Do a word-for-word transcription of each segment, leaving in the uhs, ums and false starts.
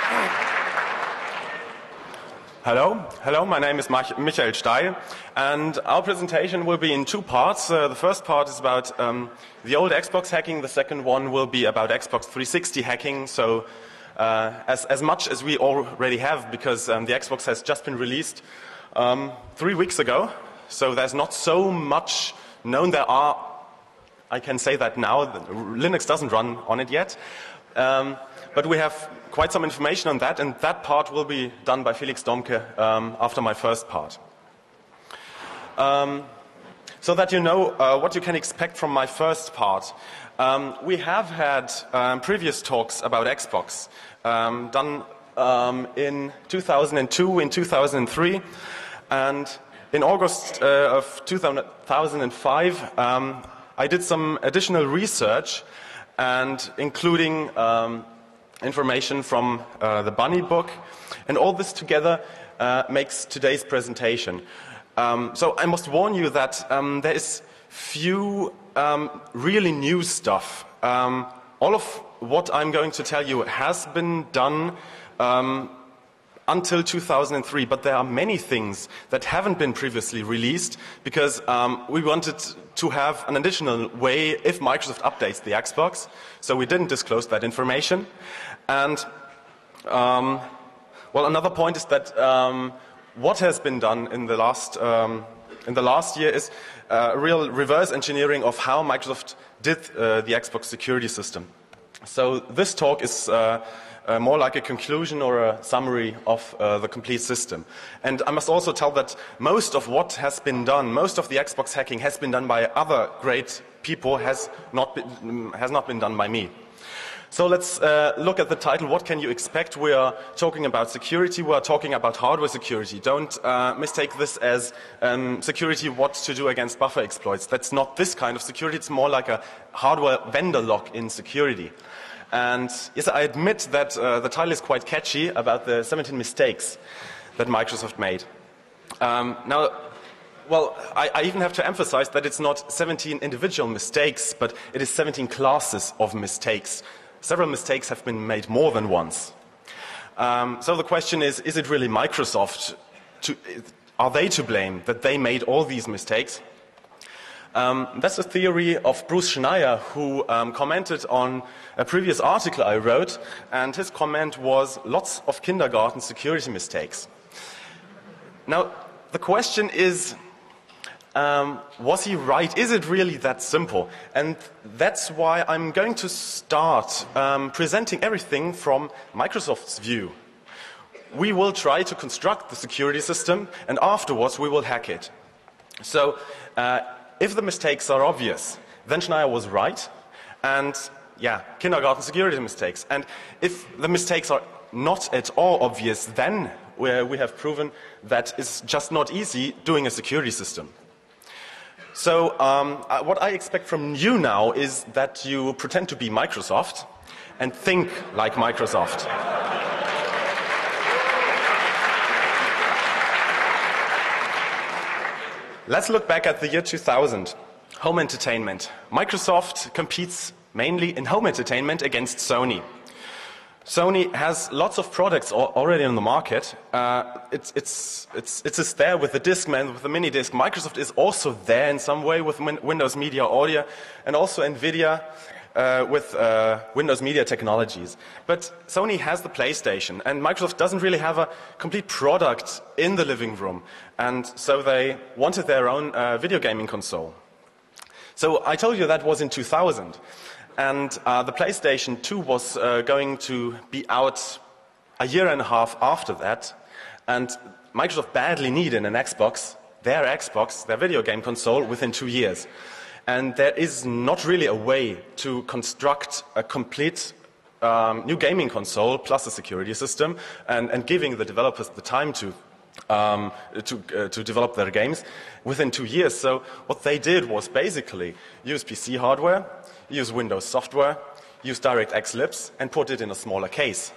Hello, hello. My name is Mach Michael Steil, and our presentation will be in two parts. Uh, the first part is about um, the old Xbox hacking. The second one will be about Xbox three sixty hacking. So, uh, as as much as we already have, because um, the Xbox has just been released um, three weeks ago. So there's not so much known. There are, I can say that now, Linux doesn't run on it yet. Um, but we have quite some information on that, and that part will be done by Felix Domke um, after my first part. Um, so that you know uh, what you can expect from my first part. Um, we have had um, previous talks about Xbox um, done um, in two thousand two, in two thousand three, and in August uh, of two thousand five um, I did some additional research, and including um, information from uh, the Bunny book, and all this together uh, makes today's presentation. Um, so I must warn you that um, there is few um, really new stuff. Um, all of what I'm going to tell you has been done um, until two thousand three, but there are many things that haven't been previously released because um, we wanted to have an additional way if Microsoft updates the Xbox, so we didn't disclose that information. And um, well, another point is that um, what has been done in the last um, in the last year is uh, real reverse engineering of how Microsoft did uh, the Xbox security system. So this talk is uh, Uh, more like a conclusion or a summary of uh, the complete system. And I must also tell that most of what has been done, most of the Xbox hacking has been done by other great people, has not been, has not been done by me. So let's uh, look at the title, What Can You Expect? We are talking about security, we are talking about hardware security. Don't uh, mistake this as um, security, what to do against buffer exploits. That's not this kind of security, it's more like a hardware vendor lock-in security. And yes, I admit that uh, the title is quite catchy about the seventeen mistakes that Microsoft made. Um, now, well, I, I even have to emphasize that it's not seventeen individual mistakes, but it is seventeen classes of mistakes. Several mistakes have been made more than once. Um, so the question is, is it really Microsoft? To, are they to blame that they made all these mistakes? Um, that's a theory of Bruce Schneier, who um, commented on a previous article I wrote, and his comment was lots of kindergarten security mistakes. Now, the question is, um, was he right? Is it really that simple? And that's why I'm going to start um, presenting everything from Microsoft's view. We will try to construct the security system, and afterwards we will hack it. So, uh, if the mistakes are obvious, then Schneier was right, and yeah, kindergarten security mistakes. And if the mistakes are not at all obvious, then we, we have proven that it's just not easy doing a security system. So um, uh, what I expect from you now is that you pretend to be Microsoft and think like Microsoft. Let's look back at the year two thousand. Home entertainment. Microsoft competes mainly in home entertainment against Sony. Sony has lots of products already on the market. Uh, it's, it's, it's, it's there with the Discman, with the mini disc. Microsoft is also there in some way with Win Windows Media Audio, and also NVIDIA uh, with uh, Windows Media Technologies. But Sony has the PlayStation, and Microsoft doesn't really have a complete product in the living room. And so they wanted their own uh, video gaming console. So I told you that was in two thousand. And uh, the PlayStation two was uh, going to be out a year and a half after that. And Microsoft badly needed an Xbox, their Xbox, their video game console, within two years. And there is not really a way to construct a complete um, new gaming console plus a security system and, and giving the developers the time to Um, to, uh, to develop their games within two years. So what they did was basically use P C hardware, use Windows software, use DirectX libs, and put it in a smaller case.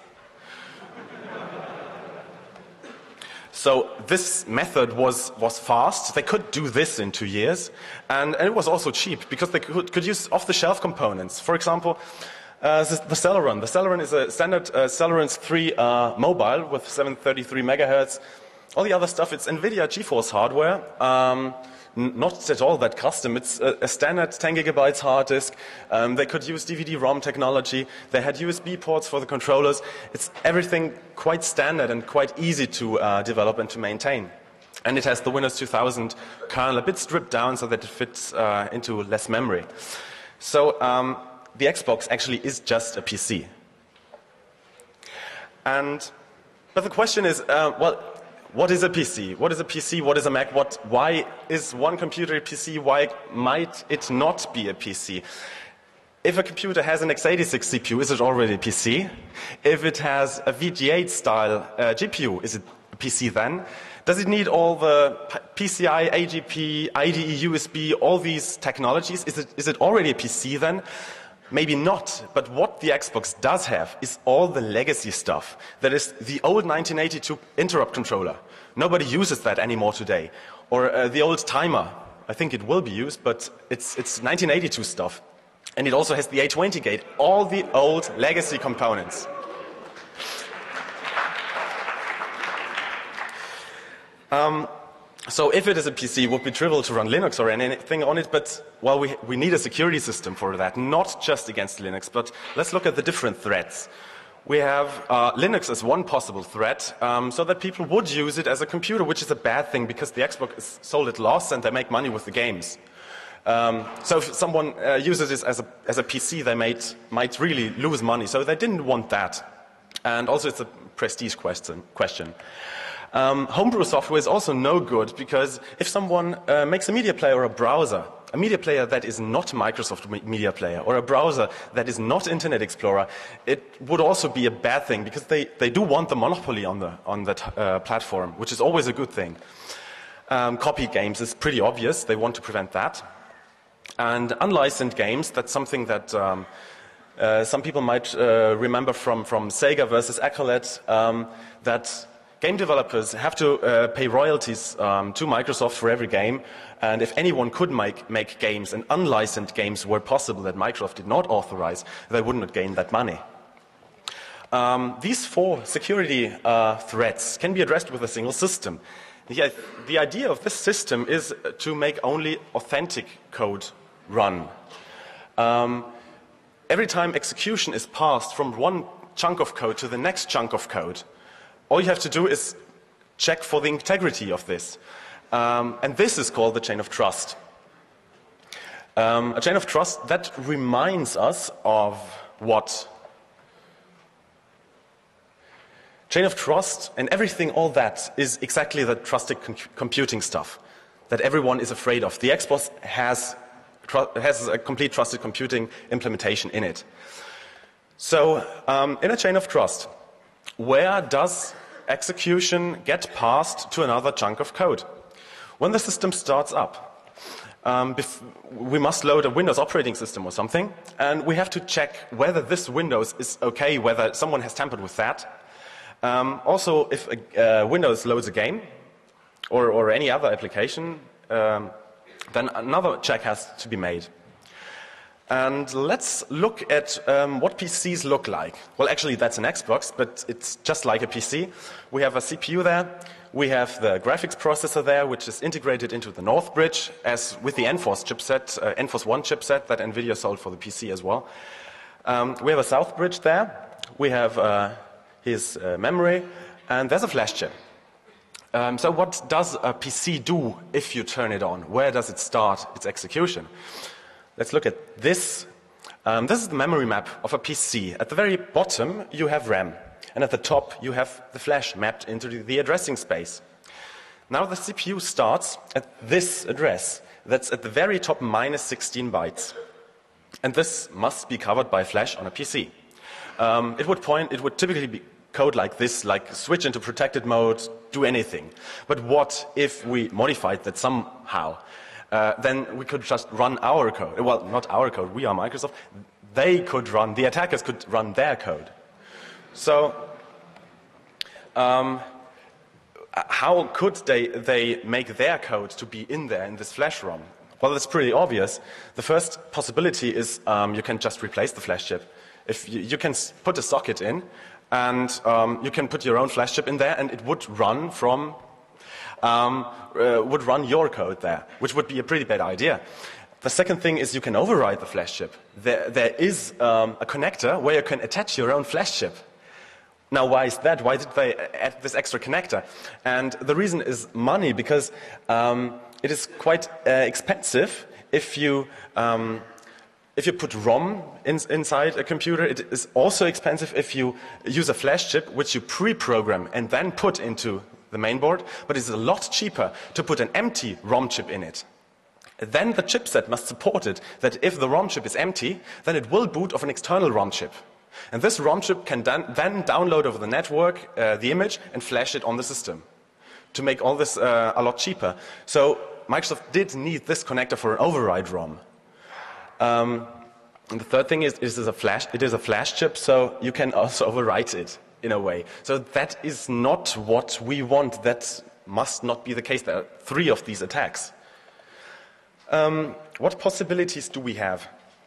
So this method was, was fast. They could do this in two years. And, and it was also cheap because they could, could use off-the-shelf components. For example, Uh, this is the Celeron. The Celeron is a standard uh, Celeron three uh, mobile with seven thirty-three megahertz. All the other stuff, it's NVIDIA GeForce hardware. Um, Not at all that custom. It's a, a standard ten gigabytes hard disk. Um, they could use D V D ROM technology. They had U S B ports for the controllers. It's everything quite standard and quite easy to uh, develop and to maintain. And it has the Windows two thousand kernel a bit stripped down so that it fits uh, into less memory. So um, the Xbox actually is just a P C. And, but the question is, uh, well, what is a P C? What is a P C? What is a Mac? What, why is one computer a P C? Why might it not be a P C? If a computer has an x eighty-six C P U, is it already a P C? If it has a V G eight style uh, G P U, is it a P C then? Does it need all the P C I, A G P, I D E, U S B, all these technologies? Is it, is it already a P C then? Maybe not, but what the Xbox does have is all the legacy stuff. That is the old nineteen eighty-two interrupt controller. Nobody uses that anymore today. Or uh, the old timer. I think it will be used, but it's, it's nineteen eighty-two stuff. And it also has the A twenty gate, all the old legacy components. Um, So if it is a P C, it would be trivial to run Linux or anything on it, but, well, we, we need a security system for that, not just against Linux, but let's look at the different threats. We have uh, Linux as one possible threat, um, so that people would use it as a computer, which is a bad thing because the Xbox is sold at loss and they make money with the games. Um, so if someone uh, uses it as a, as a P C, they might, might really lose money, so they didn't want that. And also it's a prestige question. question. Um, homebrew software is also no good because if someone uh, makes a media player or a browser, a media player that is not Microsoft Media Player or a browser that is not Internet Explorer, it would also be a bad thing because they, they do want the monopoly on, the, on that uh, platform, which is always a good thing. Um, copy games is pretty obvious. They want to prevent that. And unlicensed games, that's something that um, uh, some people might uh, remember from, from Sega versus Accolade, um, that game developers have to uh, pay royalties um, to Microsoft for every game, and if anyone could make, make games and unlicensed games were possible that Microsoft did not authorize, they would not gain that money. Um, these four security uh, threats can be addressed with a single system. The, the idea of this system is to make only authentic code run. Um, every time execution is passed from one chunk of code to the next chunk of code, all you have to do is check for the integrity of this. Um, and this is called the chain of trust. Um, a chain of trust that reminds us of what? Chain of trust and everything, all that is exactly the trusted com computing stuff that everyone is afraid of. The Xbox has, has a complete trusted computing implementation in it. So um, in a chain of trust, where does execution get passed to another chunk of code? When the system starts up, um, we must load a Windows operating system or something, and we have to check whether this Windows is okay, whether someone has tampered with that. Um, also, if a, uh, Windows loads a game or, or any other application, um, then another check has to be made. And let's look at um, what P Cs look like. Well, actually, that's an Xbox, but it's just like a P C. We have a C P U there. We have the graphics processor there, which is integrated into the Northbridge, as with the Enforce chipset, uh, Enforce one chipset that NVIDIA sold for the P C as well. Um, we have a Southbridge there. We have uh, his uh, memory, and there's a flash chip. Um, so what does a P C do if you turn it on? Where does it start its execution? Let's look at this. Um, this is the memory map of a P C. At the very bottom, you have RAM. And at the top, you have the flash mapped into the addressing space. Now the C P U starts at this address. That's at the very top, minus sixteen bytes. And this must be covered by flash on a P C. Um, it would point, it would typically be code like this, like switch into protected mode, do anything. But what if we modified that somehow? Uh, then we could just run our code. Well, not our code, we are Microsoft. They could run, the attackers could run their code. So, um, how could they, they make their code to be in there in this flash ROM? Well, that's pretty obvious. The first possibility is um, you can just replace the flash chip. If you, you can put a socket in, and um, you can put your own flash chip in there, and it would run from, um, uh, would run your code there, which would be a pretty bad idea. The second thing is you can override the flash chip. There, there is um, a connector where you can attach your own flash chip. Now, why is that? Why did they add this extra connector? And the reason is money, because um, it is quite uh, expensive if you um, if you put ROM in, inside a computer. It is also expensive if you use a flash chip, which you pre-program and then put into the mainboard. But it's a lot cheaper to put an empty ROM chip in it. Then the chipset must support it, that if the ROM chip is empty, then it will boot off an external ROM chip. And this ROM chip can then, then download over the network uh, the image and flash it on the system to make all this uh, a lot cheaper. So Microsoft did need this connector for an override ROM. Um, and the third thing is, is a flash, it is a flash chip, so you can also overwrite it in a way. So that is not what we want. That must not be the case. There are three of these attacks. Um, what possibilities do we have?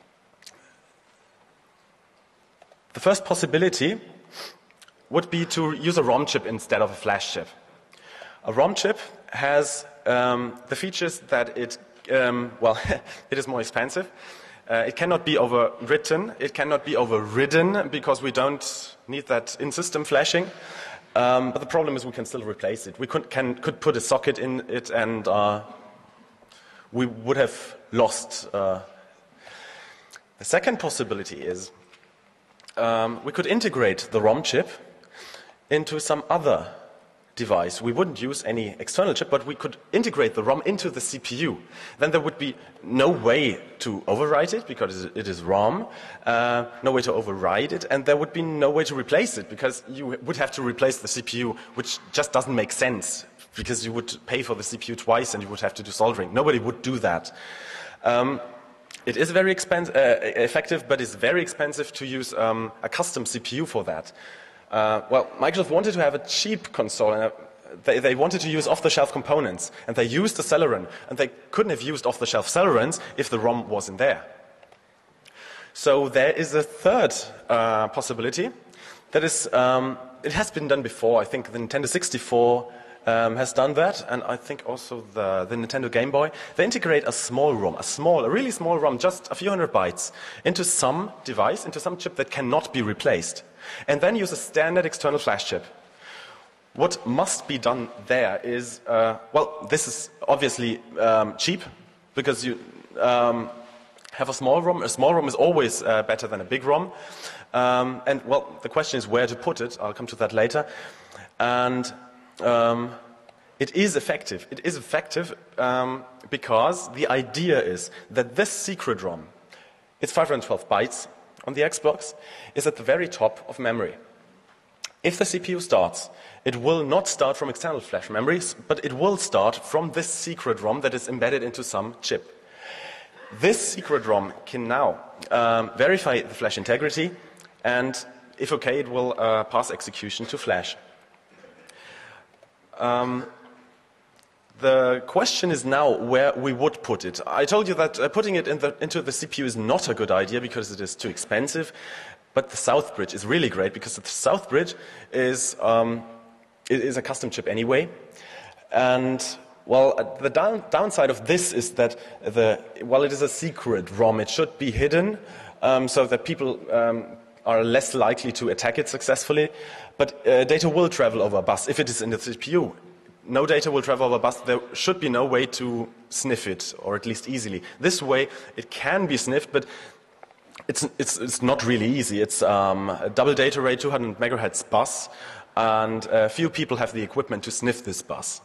The first possibility would be to use a ROM chip instead of a flash chip. A ROM chip has um, the features that it, um, well, it is more expensive. Uh, it cannot be overwritten. It cannot be overridden because we don't need that in-system flashing. Um, but the problem is we can still replace it. We could, can, could put a socket in it and uh, we would have lost. Uh. The second possibility is um, we could integrate the ROM chip into some other device. We wouldn't use any external chip, but we could integrate the ROM into the C P U. Then there would be no way to overwrite it because it is ROM, uh, no way to override it, and there would be no way to replace it because you would have to replace the C P U, which just doesn't make sense because you would pay for the C P U twice and you would have to do soldering. Nobody would do that. Um, it is very expensive, uh, effective, but it's very expensive to use um, a custom C P U for that. Uh, well, Microsoft wanted to have a cheap console, and uh, they, they wanted to use off-the-shelf components, and they used the Celeron, and they couldn't have used off-the-shelf Celerons if the ROM wasn't there. So there is a third uh, possibility. That is, um, it has been done before. I think the Nintendo sixty-four um, has done that, and I think also the, the Nintendo Game Boy. They integrate a small ROM, a small, a really small ROM, just a few hundred bytes, into some device, into some chip that cannot be replaced, and then use a standard external flash chip. What must be done there is, uh, well, this is obviously um, cheap, because you um, have a small ROM. A small ROM is always uh, better than a big ROM. Um, and, well, the question is where to put it. I'll come to that later. And um, it is effective. It is effective um, because the idea is that this secret ROM, it's five hundred twelve bytes, on the Xbox, is at the very top of memory. If the C P U starts, it will not start from external flash memories, but it will start from this secret ROM that is embedded into some chip. This secret ROM can now um, verify the flash integrity, and if okay, it will uh, pass execution to flash. Um, The question is now where we would put it. I told you that uh, putting it in the, into the C P U is not a good idea because it is too expensive, but the South Bridge is really great because the South Bridge is, um, it is a custom chip anyway. And, well, uh, the down, downside of this is that, the, well, it is a secret ROM. It should be hidden um, so that people um, are less likely to attack it successfully. But uh, data will travel over bus if it is in the C P U. No data will travel over bus. There should be no way to sniff it, or at least easily. This way, it can be sniffed, but it's, it's, it's not really easy. It's um, a double data rate, two hundred megahertz bus, and uh, few people have the equipment to sniff this bus.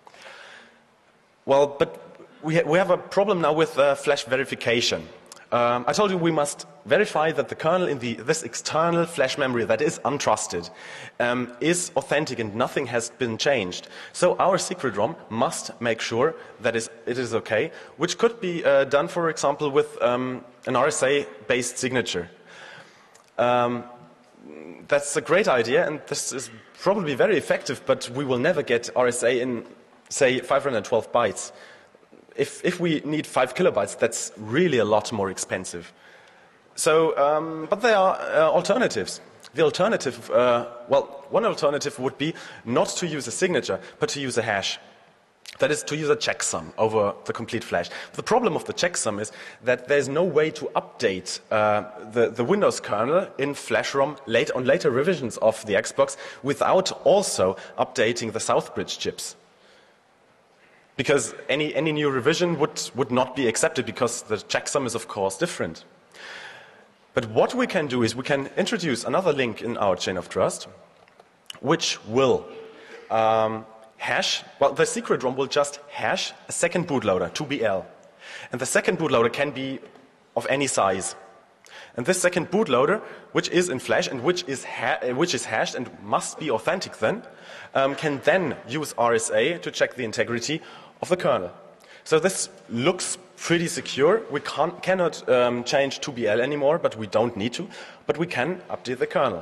Well, but we, ha we have a problem now with uh, flash verification. Um, I told you we must verify that the kernel in the, this external flash memory that is untrusted um, is authentic and nothing has been changed. So our secret ROM must make sure that is, it is okay, which could be uh, done, for example, with um, an R S A-based signature. Um, that's a great idea, and this is probably very effective, but we will never get R S A in, say, five hundred twelve bytes. If, if we need five kilobytes, that's really a lot more expensive. So, um, but there are uh, alternatives. The alternative, uh, well, one alternative would be not to use a signature, but to use a hash. That is, to use a checksum over the complete flash. The problem of the checksum is that there's no way to update uh, the, the Windows kernel in Flash ROM late, on later revisions of the Xbox without also updating the Southbridge chips. Because any, any new revision would, would not be accepted because the checksum is, of course, different. But what we can do is we can introduce another link in our chain of trust, which will um, hash, well, the secret ROM will just hash a second bootloader, two B L. And the second bootloader can be of any size. And this second bootloader, which is in Flash and which is, ha which is hashed and must be authentic then, um, can then use R S A to check the integrity of the kernel. So this looks pretty secure. We can't, cannot um, change two B L anymore, but we don't need to. But we can update the kernel.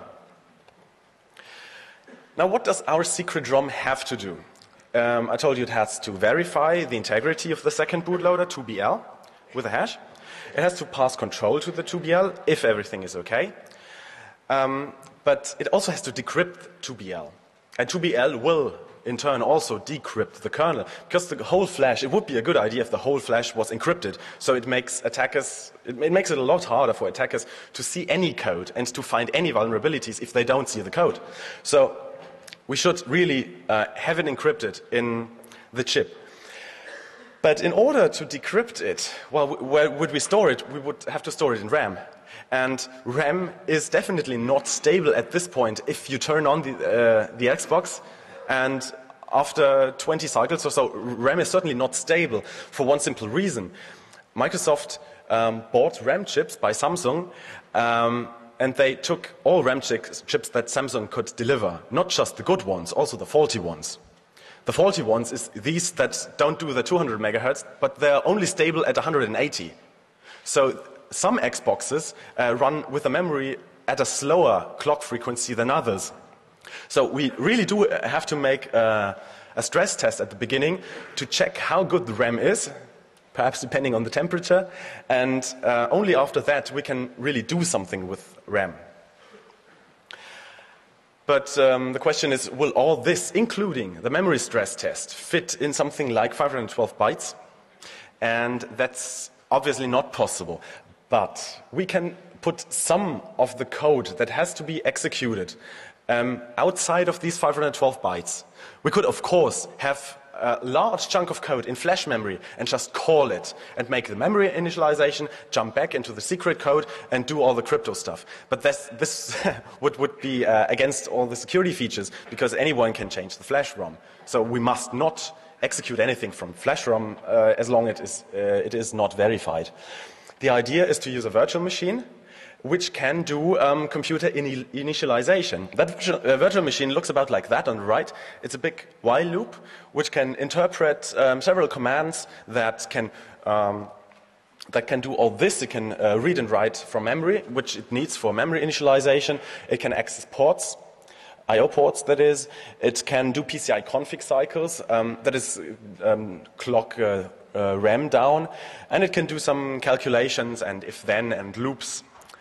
Now, what does our secret ROM have to do? Um, I told you it has to verify the integrity of the second bootloader, two B L, with a hash. It has to pass control to the two B L if everything is okay. Um, but it also has to decrypt two B L. And two B L will, in turn, also decrypt the kernel. Because the whole flash, it would be a good idea if the whole flash was encrypted. So it makes attackers, it, it makes it a lot harder for attackers to see any code and to find any vulnerabilities if they don't see the code. So we should really uh, have it encrypted in the chip. But in order to decrypt it, well, where would we store it? We would have to store it in RAM. And RAM is definitely not stable at this point if you turn on the, uh, the Xbox and after twenty cycles or so, RAM is certainly not stable for one simple reason. Microsoft um, bought RAM chips by Samsung um, and they took all RAM chips that Samsung could deliver, not just the good ones, also the faulty ones. The faulty ones is these that don't do the two hundred megahertz, but they're only stable at one hundred eighty. So some Xboxes uh, run with a memory at a slower clock frequency than others. So we really do have to make uh, a stress test at the beginning to check how good the RAM is, perhaps depending on the temperature, and uh, only after that we can really do something with RAM. But um, the question is, will all this, including the memory stress test, fit in something like five hundred twelve bytes? And that's obviously not possible. But we can put some of the code that has to be executed um, outside of these five hundred twelve bytes. We could, of course, have a large chunk of code in flash memory and just call it and make the memory initialization, jump back into the secret code and do all the crypto stuff. But this, this would, would be uh, against all the security features because anyone can change the flash ROM. So we must not execute anything from flash ROM uh, as long as it is, uh, it is not verified. The idea is to use a virtual machine which can do um, computer in initialization. That virtual, uh, virtual machine looks about like that on the right. It's a big while loop which can interpret um, several commands that can, um, that can do all this. It can uh, read and write from memory, which it needs for memory initialization. It can access ports, I O ports that is. It can do P C I config cycles, um, that is um, clock uh, uh, RAM down. And it can do some calculations and if-then and loops.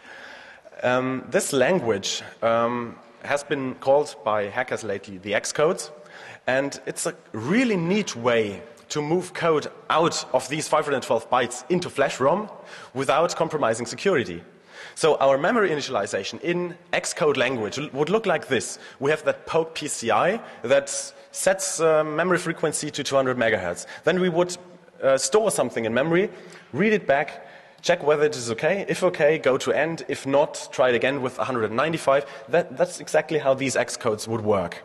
Um, this language um, has been called by hackers lately the Xcodes, and it's a really neat way to move code out of these five hundred twelve bytes into flash ROM without compromising security. So our memory initialization in Xcode language would look like this. We have that poke P C I that sets uh, memory frequency to two hundred megahertz. Then we would uh, store something in memory, read it back, check whether it is okay. If okay, go to end. If not, try it again with one hundred ninety-five. That, that's exactly how these Xcodes would work.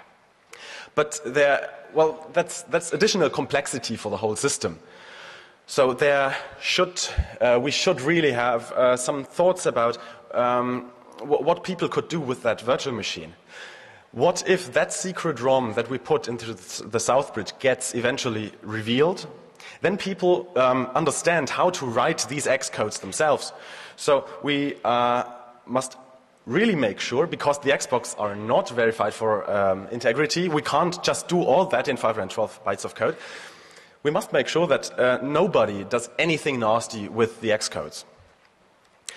But there, well, that's, that's additional complexity for the whole system. So there should, uh, we should really have uh, some thoughts about um, what people could do with that virtual machine. What if that secret ROM that we put into the Southbridge gets eventually revealed? Then people um, understand how to write these Xcodes themselves. So we uh, must really make sure, because the Xbox are not verified for um, integrity, we can't just do all that in five hundred twelve bytes of code. We must make sure that uh, nobody does anything nasty with the Xcodes.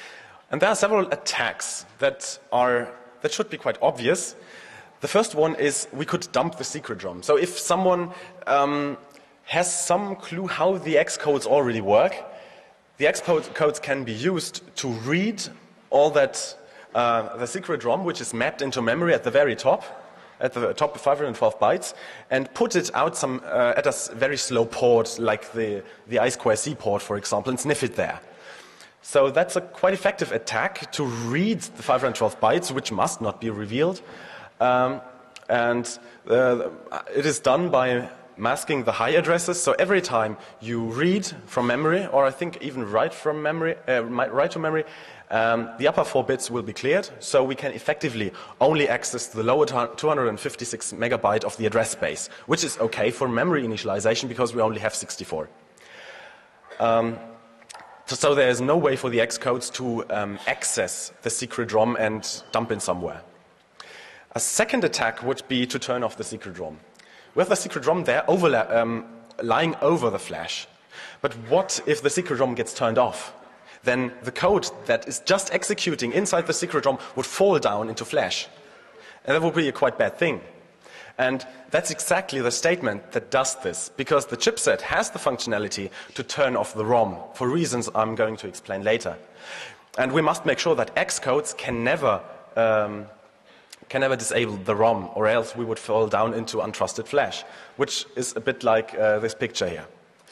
And there are several attacks that are that should be quite obvious. The first one is we could dump the secret ROM. So if someone um, has some clue how the X codes already work, the X codes can be used to read all that uh, the secret ROM, which is mapped into memory at the very top, at the top of five hundred twelve bytes, and put it out some uh, at a very slow port, like the the I two C port, for example, and sniff it there. So that's a quite effective attack to read the five hundred twelve bytes, which must not be revealed. Um, and uh, it is done by masking the high addresses. So every time you read from memory, or I think even write from memory, uh, write to memory, um, the upper four bits will be cleared. So we can effectively only access the lower two hundred fifty-six megabyte of the address space, which is okay for memory initialization because we only have sixty-four. Um, So there is no way for the X codes to um, access the secret ROM and dump it somewhere. A second attack would be to turn off the secret ROM. We have the secret ROM there overla um, lying over the flash. But what if the secret ROM gets turned off? Then the code that is just executing inside the secret ROM would fall down into flash. And that would be a quite bad thing. And that's exactly the statement that does this, because the chipset has the functionality to turn off the ROM, for reasons I'm going to explain later. And we must make sure that X codes can never, um, can never disable the ROM, or else we would fall down into untrusted flash, which is a bit like uh, this picture here.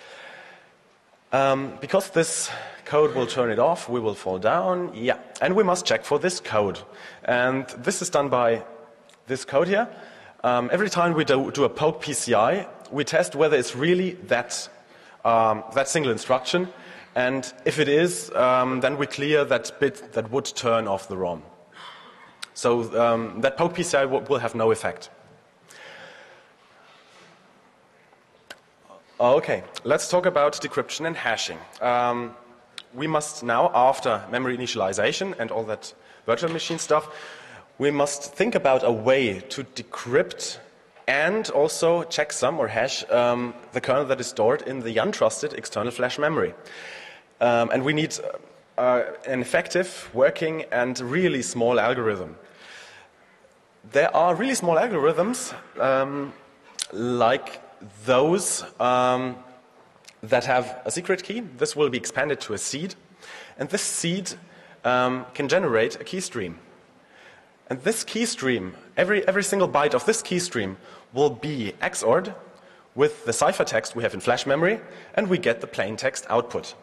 Um, because this code will turn it off, we will fall down, yeah. And we must check for this code. And this is done by this code here. Um, every time we do, do a poke P C I, we test whether it's really that, um, that single instruction, and if it is, um, then we clear that bit that would turn off the ROM. So um, that poke P C I will have no effect. Okay, let's talk about decryption and hashing. Um, we must now, after memory initialization and all that virtual machine stuff, we must think about a way to decrypt and also checksum or hash um, the kernel that is stored in the untrusted external flash memory. Um, and we need uh, an effective, working, and really small algorithm. There are really small algorithms um, like those um, that have a secret key. This will be expanded to a seed. And this seed um, can generate a key stream. And this key stream, every, every single byte of this key stream will be X O R'd with the ciphertext we have in flash memory, and we get the plain text output.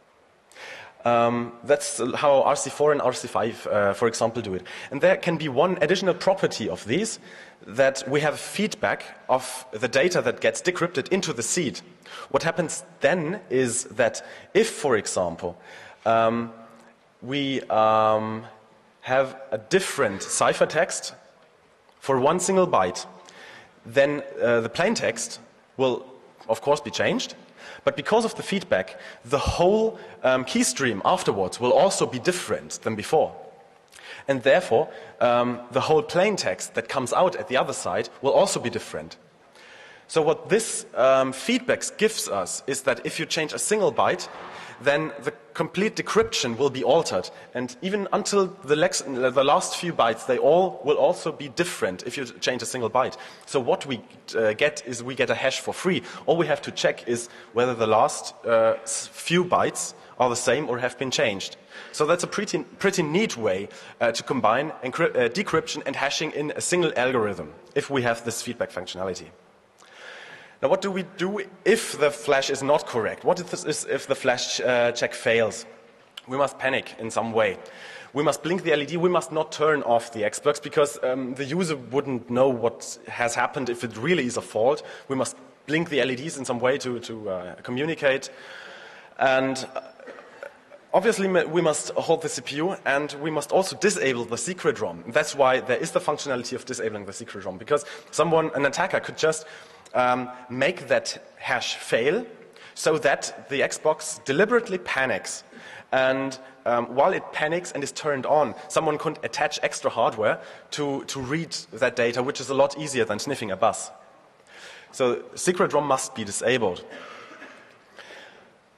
Um, that's how R C four and R C five, uh, for example, do it. And there can be one additional property of these, that we have feedback of the data that gets decrypted into the seed. What happens then is that if, for example, um, we um, have a different ciphertext for one single byte, then uh, the plain text will, of course, be changed. But because of the feedback, the whole um, key stream afterwards will also be different than before. And therefore, um, the whole plain text that comes out at the other side will also be different. So what this um, feedback gives us is that if you change a single byte, then the complete decryption will be altered. And even until the, lex the last few bytes, they all will also be different if you change a single byte. So what we uh, get is we get a hash for free. All we have to check is whether the last uh, few bytes are the same or have been changed. So that's a pretty, pretty neat way uh, to combine uh, decryption and hashing in a single algorithm, if we have this feedback functionality. Now, what do we do if the flash is not correct? What if, this, if the flash uh, check fails? We must panic in some way. We must blink the L E D. We must not turn off the X box because um, the user wouldn't know what has happened if it really is a fault. We must blink the L E Ds in some way to, to uh, communicate. And obviously, we must hold the C P U, and we must also disable the secret ROM. That's why there is the functionality of disabling the secret ROM, because someone, an attacker, could just um, make that hash fail so that the Xbox deliberately panics. And um, while it panics and is turned on, someone could attach extra hardware to, to read that data, which is a lot easier than sniffing a bus. So secret ROM must be disabled.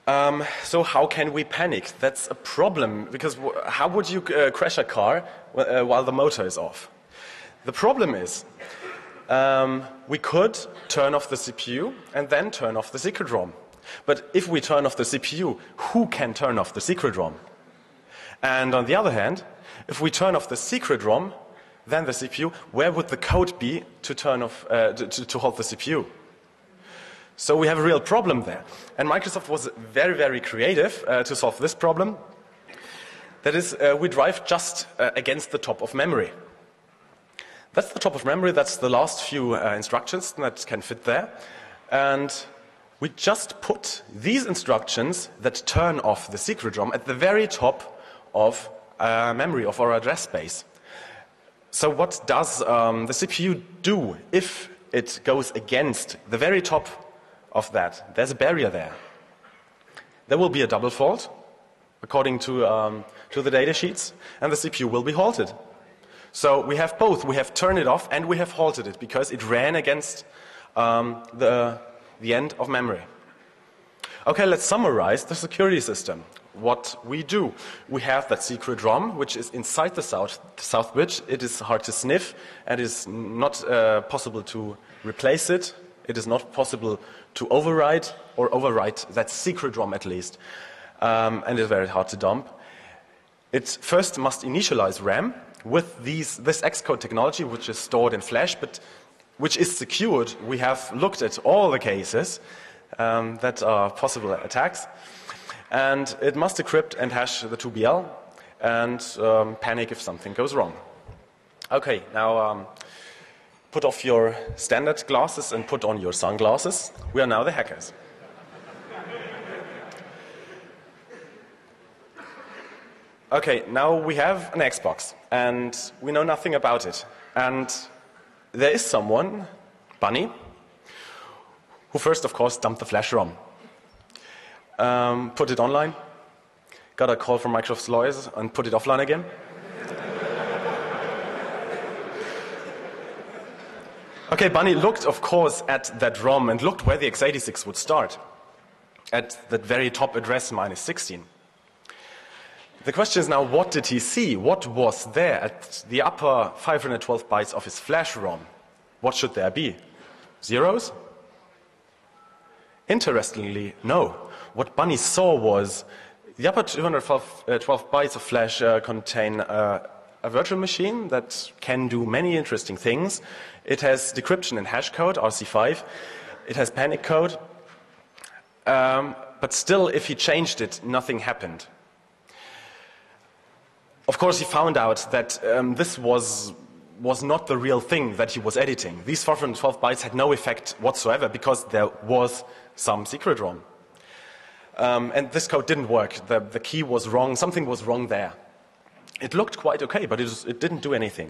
Um, so how can we panic? That's a problem, because w how would you uh, crash a car uh, while the motor is off? The problem is, um, we could turn off the C P U and then turn off the secret ROM. But if we turn off the C P U, who can turn off the secret ROM? And on the other hand, if we turn off the secret ROM, then the C P U, where would the code be to turn off, uh, to, to hold the C P U? So we have a real problem there. And Microsoft was very, very creative uh, to solve this problem. That is, uh, we drive just uh, against the top of memory. That's the top of memory, that's the last few uh, instructions that can fit there. And we just put these instructions that turn off the secret ROM at the very top of uh, memory, of our address space. So what does um, the C P U do if it goes against the very top of that? There's a barrier there. There will be a double fault, according to, um, to the data sheets, and the C P U will be halted. So we have both. We have turned it off and we have halted it because it ran against um, the, the end of memory. Okay, let's summarize the security system. What we do. We have that secret ROM, which is inside the south, south bridge. It is hard to sniff and it is not uh, possible to replace it. It is not possible to override or overwrite that secret ROM at least. Um, and it's very hard to dump. It first must initialize RAM with these, this Xcode technology, which is stored in Flash, but which is secured. We have looked at all the cases um, that are possible attacks. And it must decrypt and hash the two B L and um, panic if something goes wrong. Okay, now um, put off your standard glasses and put on your sunglasses. We are now the hackers. Okay, now we have an Xbox and we know nothing about it. And there is someone, Bunny, who first, of course, dumped the flash ROM. Um, put it online, got a call from Microsoft's lawyers and put it offline again. Okay, Bunny looked, of course, at that ROM and looked where the x eighty-six would start, at that very top address, minus sixteen. The question is now, what did he see? What was there at the upper five hundred twelve bytes of his flash ROM? What should there be? Zeros? Interestingly, no. What Bunny saw was the upper two hundred twelve bytes of flash uh, contain uh, a virtual machine that can do many interesting things. It has decryption and hash code, R C five. It has panic code. Um, but still, if he changed it, nothing happened. Of course, he found out that um, this was, was not the real thing that he was editing. These four hundred twelve bytes had no effect whatsoever because there was some secret ROM. Um, and this code didn't work. The, the key was wrong. Something was wrong there. It looked quite okay, but it, was, it didn't do anything.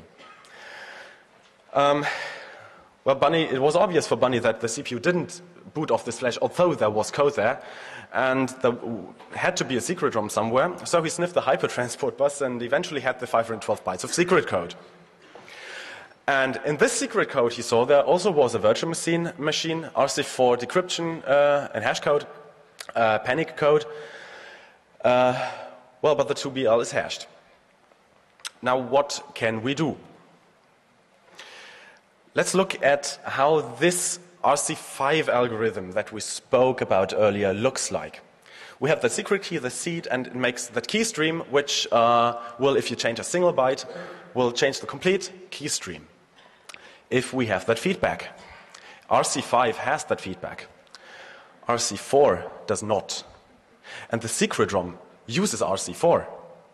Um, well, Bunny, it was obvious for Bunny that the C P U didn't boot off this flash, although there was code there. And there had to be a secret ROM somewhere. So he sniffed the hypertransport bus and eventually had the five hundred twelve bytes of secret code. And in this secret code he saw there also was a virtual machine, machine R C four decryption uh, and hash code, uh, panic code. Uh, well, but the two B L is hashed. Now what can we do? Let's look at how this R C five algorithm that we spoke about earlier looks like. We have the secret key, the seed, and it makes that key stream, which uh, will, if you change a single byte, will change the complete key stream. If we have that feedback. R C five has that feedback. R C four does not. And the secret ROM uses R C four.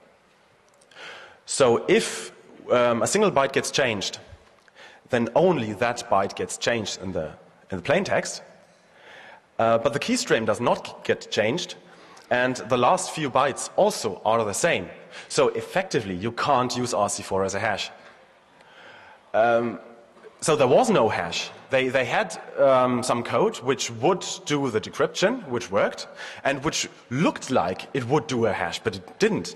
So if um, a single byte gets changed, then only that byte gets changed in the, in the plain text. Uh, but the key stream does not get changed, and the last few bytes also are the same. So effectively, you can't use R C four as a hash. Um, so there was no hash. They, they had um, some code which would do the decryption, which worked, and which looked like it would do a hash, but it didn't.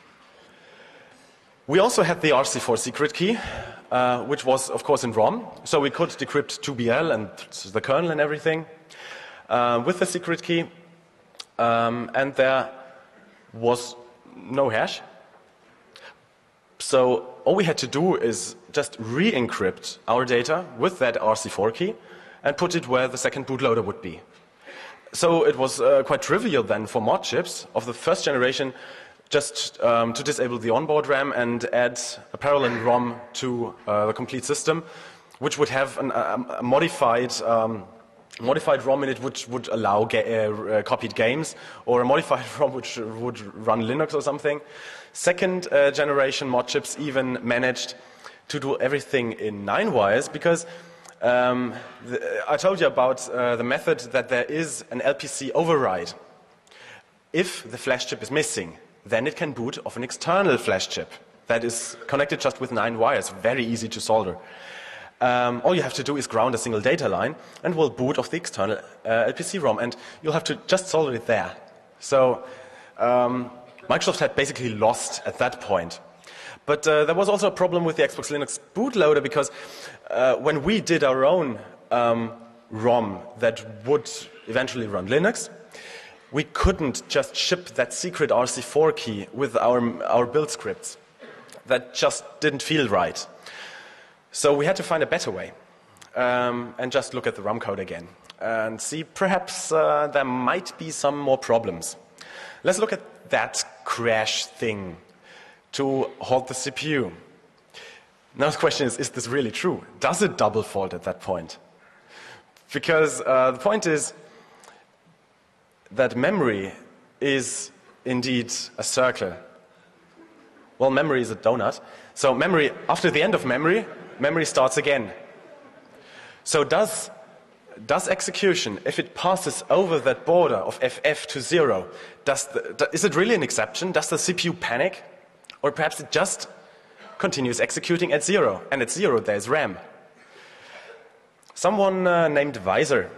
We also had the R C four secret key, uh, which was, of course, in ROM. So we could decrypt two B L and the kernel and everything uh, with the secret key. um, and there was no hash. So all we had to do is just re-encrypt our data with that R C four key and put it where the second bootloader would be. So it was uh, quite trivial then for mod chips of the first generation just um, to disable the onboard RAM and add a parallel ROM to uh, the complete system, which would have an, a, a modified um, modified ROM in it which would allow ga uh, copied games, or a modified ROM which would run Linux or something. Second uh, generation mod chips even managed to do everything in nine wires because um, the, I told you about uh, the method that there is an L P C override. If the flash chip is missing, then it can boot off an external flash chip that is connected just with nine wires, very easy to solder. Um, all you have to do is ground a single data line and will boot off the external uh, L P C ROM, and you'll have to just solder it there. So um, Microsoft had basically lost at that point. But uh, there was also a problem with the Xbox Linux bootloader because uh, when we did our own um, ROM that would eventually run Linux, we couldn't just ship that secret R C four key with our, our build scripts. That just didn't feel right. So we had to find a better way um, and just look at the ROM code again and see perhaps uh, there might be some more problems. Let's look at that crash thing to halt the C P U. Now the question is, is this really true? Does it double fault at that point? Because uh, the point is that memory is indeed a circle. Well, memory is a donut. So memory, after the end of memory, memory starts again. So does, does execution, if it passes over that border of F F to zero, does the, is it really an exception? Does the C P U panic? Or perhaps it just continues executing at zero, and at zero there's RAM. Someone uh, named Weiser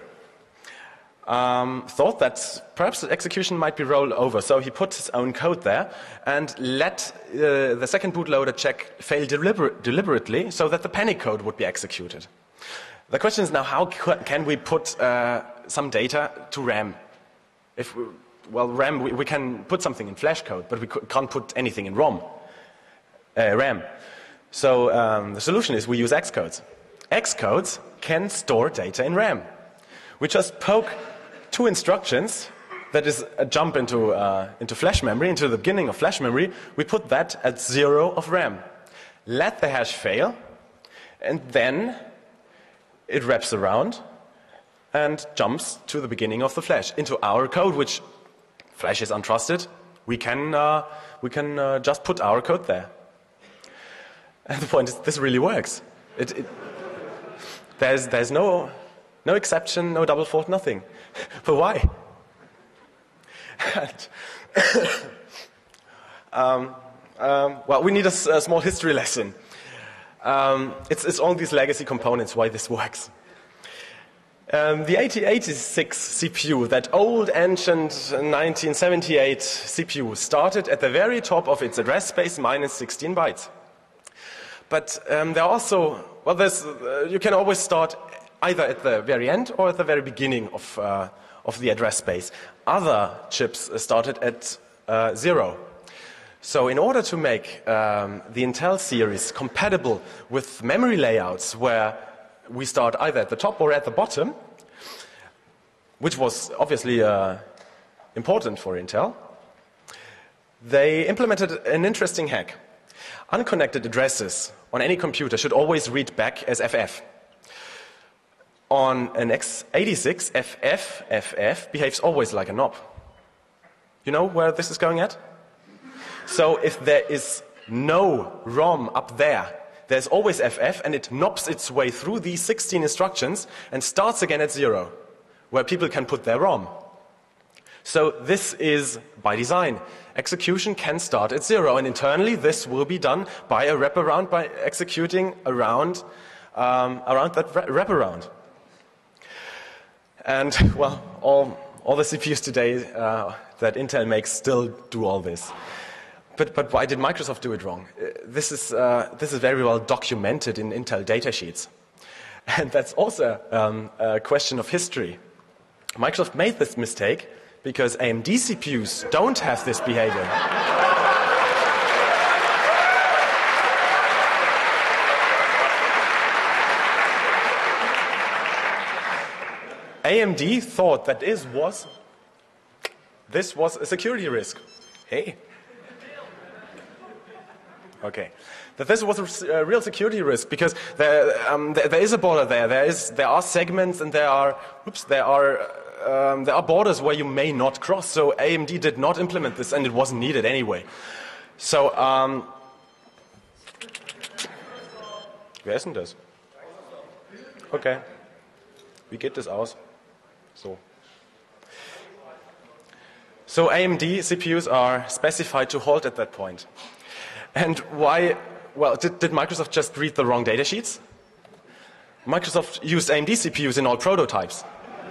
um, thought that perhaps the execution might be rolled over, so he put his own code there and let uh, the second bootloader check fail deliber deliberately so that the panic code would be executed. The question is now, how can we put uh, some data to RAM? If we, well, RAM, we, we can put something in flash code, but we can't put anything in ROM, uh, RAM. So um, the solution is we use Xcodes. Xcodes can store data in RAM. We just poke two instructions, that is a jump into, uh, into flash memory, into the beginning of flash memory. We put that at zero of RAM. Let the hash fail, and then it wraps around and jumps to the beginning of the flash, into our code, which flash is untrusted. We can, uh, we can uh, just put our code there. And the point is, this really works. It, it, there's there's no, no exception, no double fault, nothing. But why? and, um, um, well, we need a, a small history lesson. Um, it's, it's all these legacy components why this works. Um, the eighty eighty-six C P U, that old ancient nineteen seventy-eight C P U, started at the very top of its address space minus sixteen bytes. But um, there are also, well, there's, uh, you can always start either at the very end or at the very beginning of, uh, of the address space. Other chips started at uh, zero. So in order to make um, the Intel series compatible with memory layouts where we start either at the top or at the bottom, which was obviously uh, important for Intel, they implemented an interesting hack. Unconnected addresses on any computer should always read back as F F. On an x eighty-six, F F, F F behaves always like a knob. You know where this is going at? So if there is no ROM up there, there's always F F, and it knobs its way through these sixteen instructions and starts again at zero, where people can put their ROM. So this is by design. Execution can start at zero, and internally this will be done by a wraparound, by executing around, um, around that wraparound. And, well, all, all the C P Us today uh, that Intel makes still do all this. But, but why did Microsoft do it wrong? Uh, this, is, uh, this is very well documented in Intel datasheets. And that's also um, a question of history. Microsoft made this mistake because A M D C P Us don't have this behavior. A M D thought that this was, this was a security risk. Hey. Okay. That this was a, a real security risk because there, um, there, there is a border there. There is, there are segments and there are, oops, there are, um, there are borders where you may not cross. So A M D did not implement this, and it wasn't needed anyway. So, um, wer ist denn das? Okay. Wie geht das aus? So. So A M D C P Us are specified to halt at that point. And why? Well, did, did Microsoft just read the wrong data sheets? Microsoft used A M D C P Us in all prototypes.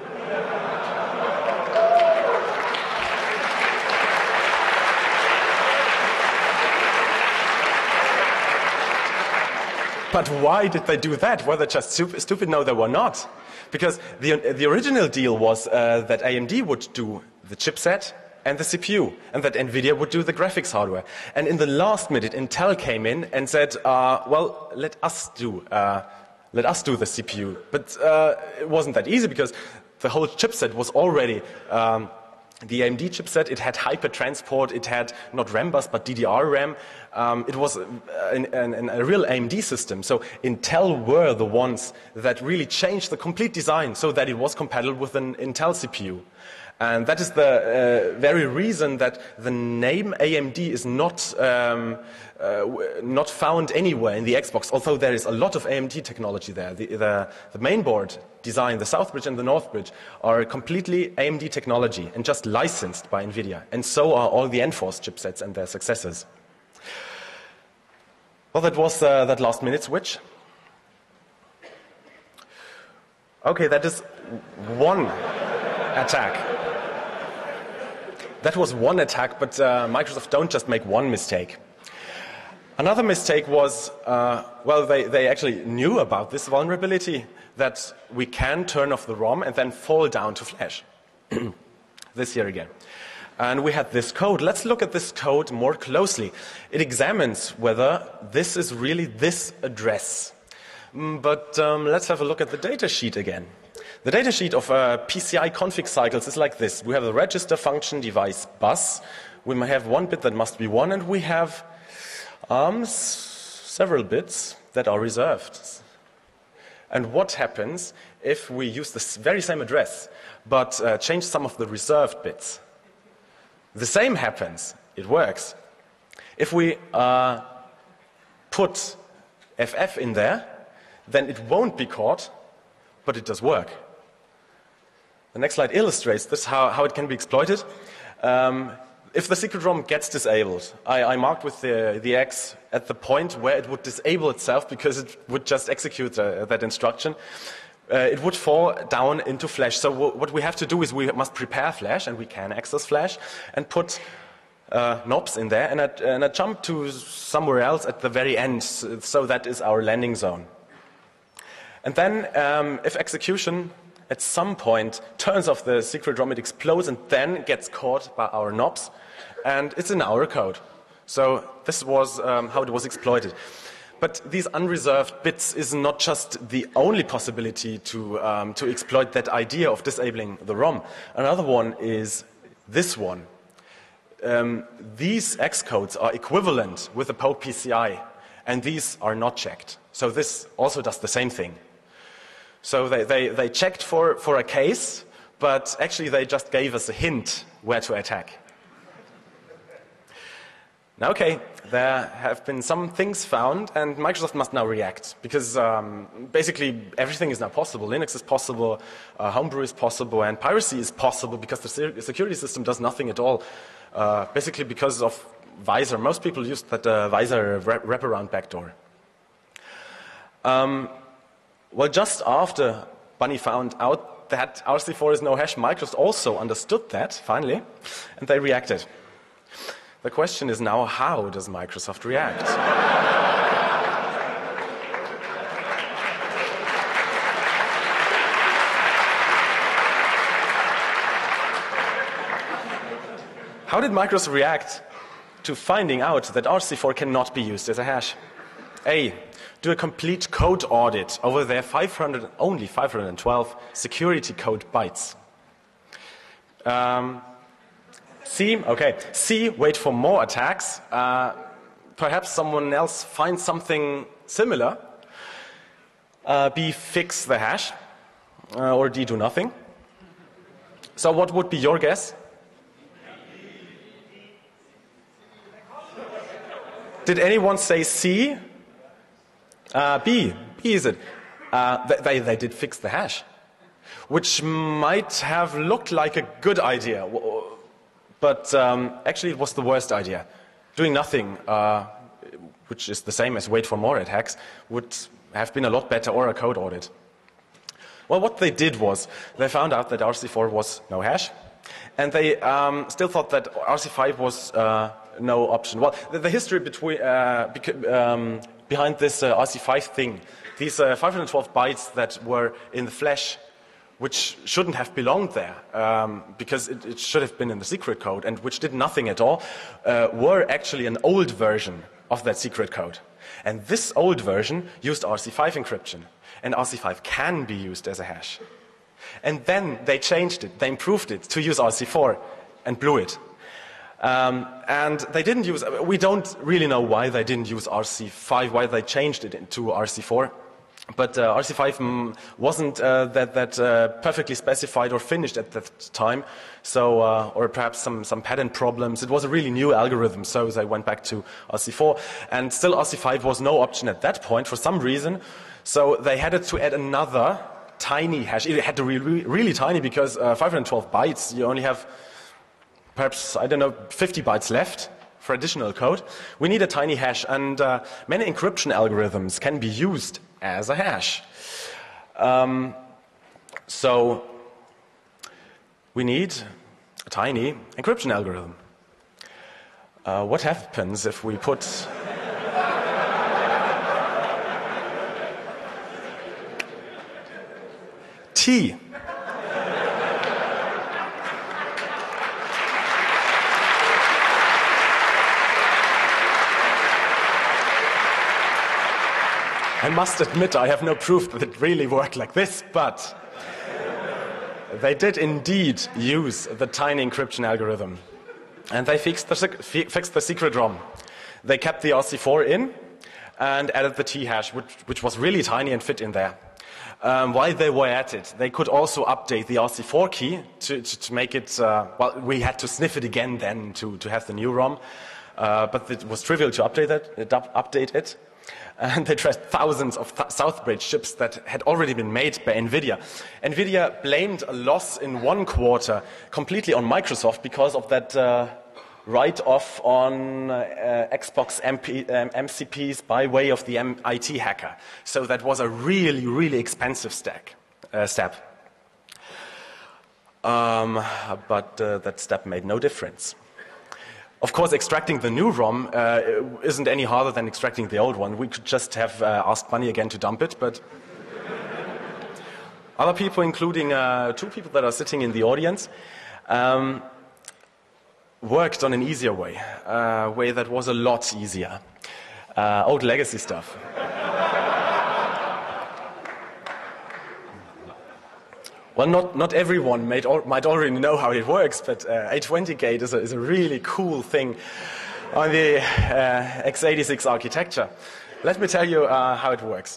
But why did they do that? Were they just stupid? No, they were not. Because the, the original deal was uh, that A M D would do the chipset and the C P U, and that NVIDIA would do the graphics hardware. And in the last minute, Intel came in and said, uh, well, let us do, uh, let us do the C P U. But uh, it wasn't that easy because the whole chipset was already um, the A M D chipset. It had hyper-transport, it had not RAM bus, but D D R RAM. Um, it was an, an, a real A M D system. So Intel were the ones that really changed the complete design so that it was compatible with an Intel C P U. And that is the uh, very reason that the name A M D is not, um, uh, not found anywhere in the Xbox, although there is a lot of A M D technology there. The, the, the main board design, the South Bridge and the North Bridge, are completely A M D technology and just licensed by NVIDIA. And so are all the Enforce chipsets and their successors. Well, that was uh, that last minute switch. Okay, that is one attack. That was one attack, but uh, Microsoft don't just make one mistake. Another mistake was, uh, well, they, they actually knew about this vulnerability, that we can turn off the ROM and then fall down to Flash. This here again. And we had this code. Let's look at this code more closely. It examines whether this is really this address. But um, let's have a look at the data sheet again. The datasheet of uh, P C I config cycles is like this. We have the register function device bus. We may have one bit that must be one, and we have um, s several bits that are reserved. And what happens if we use the very same address, but uh, change some of the reserved bits? The same happens. It works. If we uh, put F F in there, then it won't be caught, but it does work. The next slide illustrates this, how, how it can be exploited. Um, if the secret ROM gets disabled, I, I marked with the, the X at the point where it would disable itself because it would just execute uh, that instruction. Uh, it would fall down into Flash. So w what we have to do is we must prepare Flash, and we can access Flash, and put uh, knobs in there, and I, and I jump to somewhere else at the very end. So that is our landing zone. And then, um, if execution at some point turns off the secret ROM, it explodes and then gets caught by our knobs, and it's in our code. So this was um, how it was exploited. But these unreserved bits is not just the only possibility to, um, to exploit that idea of disabling the ROM. Another one is this one. Um, these X codes are equivalent with the Pope P C I, and these are not checked. So this also does the same thing. So they, they, they checked for, for a case, but actually they just gave us a hint where to attack. Now, okay, there have been some things found, and Microsoft must now react, because um, basically everything is now possible. Linux is possible, uh, Homebrew is possible, and piracy is possible because the security system does nothing at all, uh, basically because of Visor. Most people use that uh, Visor wrap wraparound backdoor. Um, Well, just after Bunny found out that R C four is no hash, Microsoft also understood that, finally, and they reacted. The question is now, how does Microsoft react? how did Microsoft react to finding out that R C four cannot be used as a hash? A, do a complete code audit over their five hundred, only five hundred twelve security code bytes. Um, C, okay. C, wait for more attacks. Uh, perhaps someone else finds something similar. Uh, B, fix the hash. Uh, or D, do nothing. So what would be your guess? Did anyone say C? Uh, B. B is it. Uh, they, they did fix the hash, which might have looked like a good idea, but um, actually it was the worst idea. Doing nothing, uh, which is the same as wait for more attacks, would have been a lot better, or a code audit. Well, what they did was they found out that R C four was no hash, and they um, still thought that R C five was uh, no option. Well, the, the history between, uh, um, behind this uh, R C five thing, these uh, five hundred twelve bytes that were in the flash, which shouldn't have belonged there, um, because it, it should have been in the secret code, and which did nothing at all, uh, were actually an old version of that secret code. And this old version used R C five encryption, and R C five can be used as a hash. And then they changed it, they improved it to use R C four, and blew it. Um, and they didn't use, we don't really know why they didn't use R C five, why they changed it into R C four. But uh, R C five mm, wasn't uh, that, that uh, perfectly specified or finished at that time, so uh, or perhaps some, some patent problems. It was a really new algorithm, so they went back to R C four. And still R C five was no option at that point for some reason, so they had to add another tiny hash. It had to be really, really tiny, because uh, five hundred twelve bytes, you only have perhaps, I don't know, fifty bytes left for additional code. We need a tiny hash, and uh, many encryption algorithms can be used as a hash. Um, so we need a tiny encryption algorithm. Uh, what happens if we put T? I must admit, I have no proof that it really worked like this, but they did indeed use the tiny encryption algorithm. And they fixed the, fixed the secret ROM. They kept the R C four in and added the T hash, which, which was really tiny and fit in there. Um, while they were at it, they could also update the R C four key to, to, to make it, uh, well, we had to sniff it again then to, to have the new ROM. Uh, but it was trivial to update it. Update it. And they traced thousands of th Southbridge chips that had already been made by NVIDIA. NVIDIA blamed a loss in one quarter completely on Microsoft because of that uh, write-off on uh, Xbox M P, um, M C Ps by way of the M I T hacker. So that was a really, really expensive stack, uh, step. Um, but uh, that step made no difference. Of course, extracting the new ROM uh, isn't any harder than extracting the old one. We could just have uh, asked Bunny again to dump it, but other people, including uh, two people that are sitting in the audience, um, worked on an easier way, a way that was a lot easier. Uh, old legacy stuff. Well, not, not everyone might, al might already know how it works, but uh, A twenty gate is a, is a really cool thing on the uh, x eighty-six architecture. Let me tell you uh, how it works.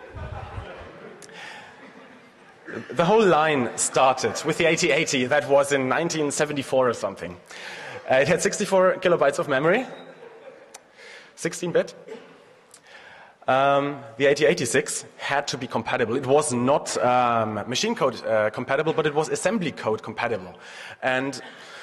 The whole line started with the eighty eighty. That was in nineteen seventy-four or something. Uh, it had sixty-four kilobytes of memory, sixteen bit. Um, the eighty eighty-six had to be compatible. It was not um, machine code uh, compatible, but it was assembly code compatible. And,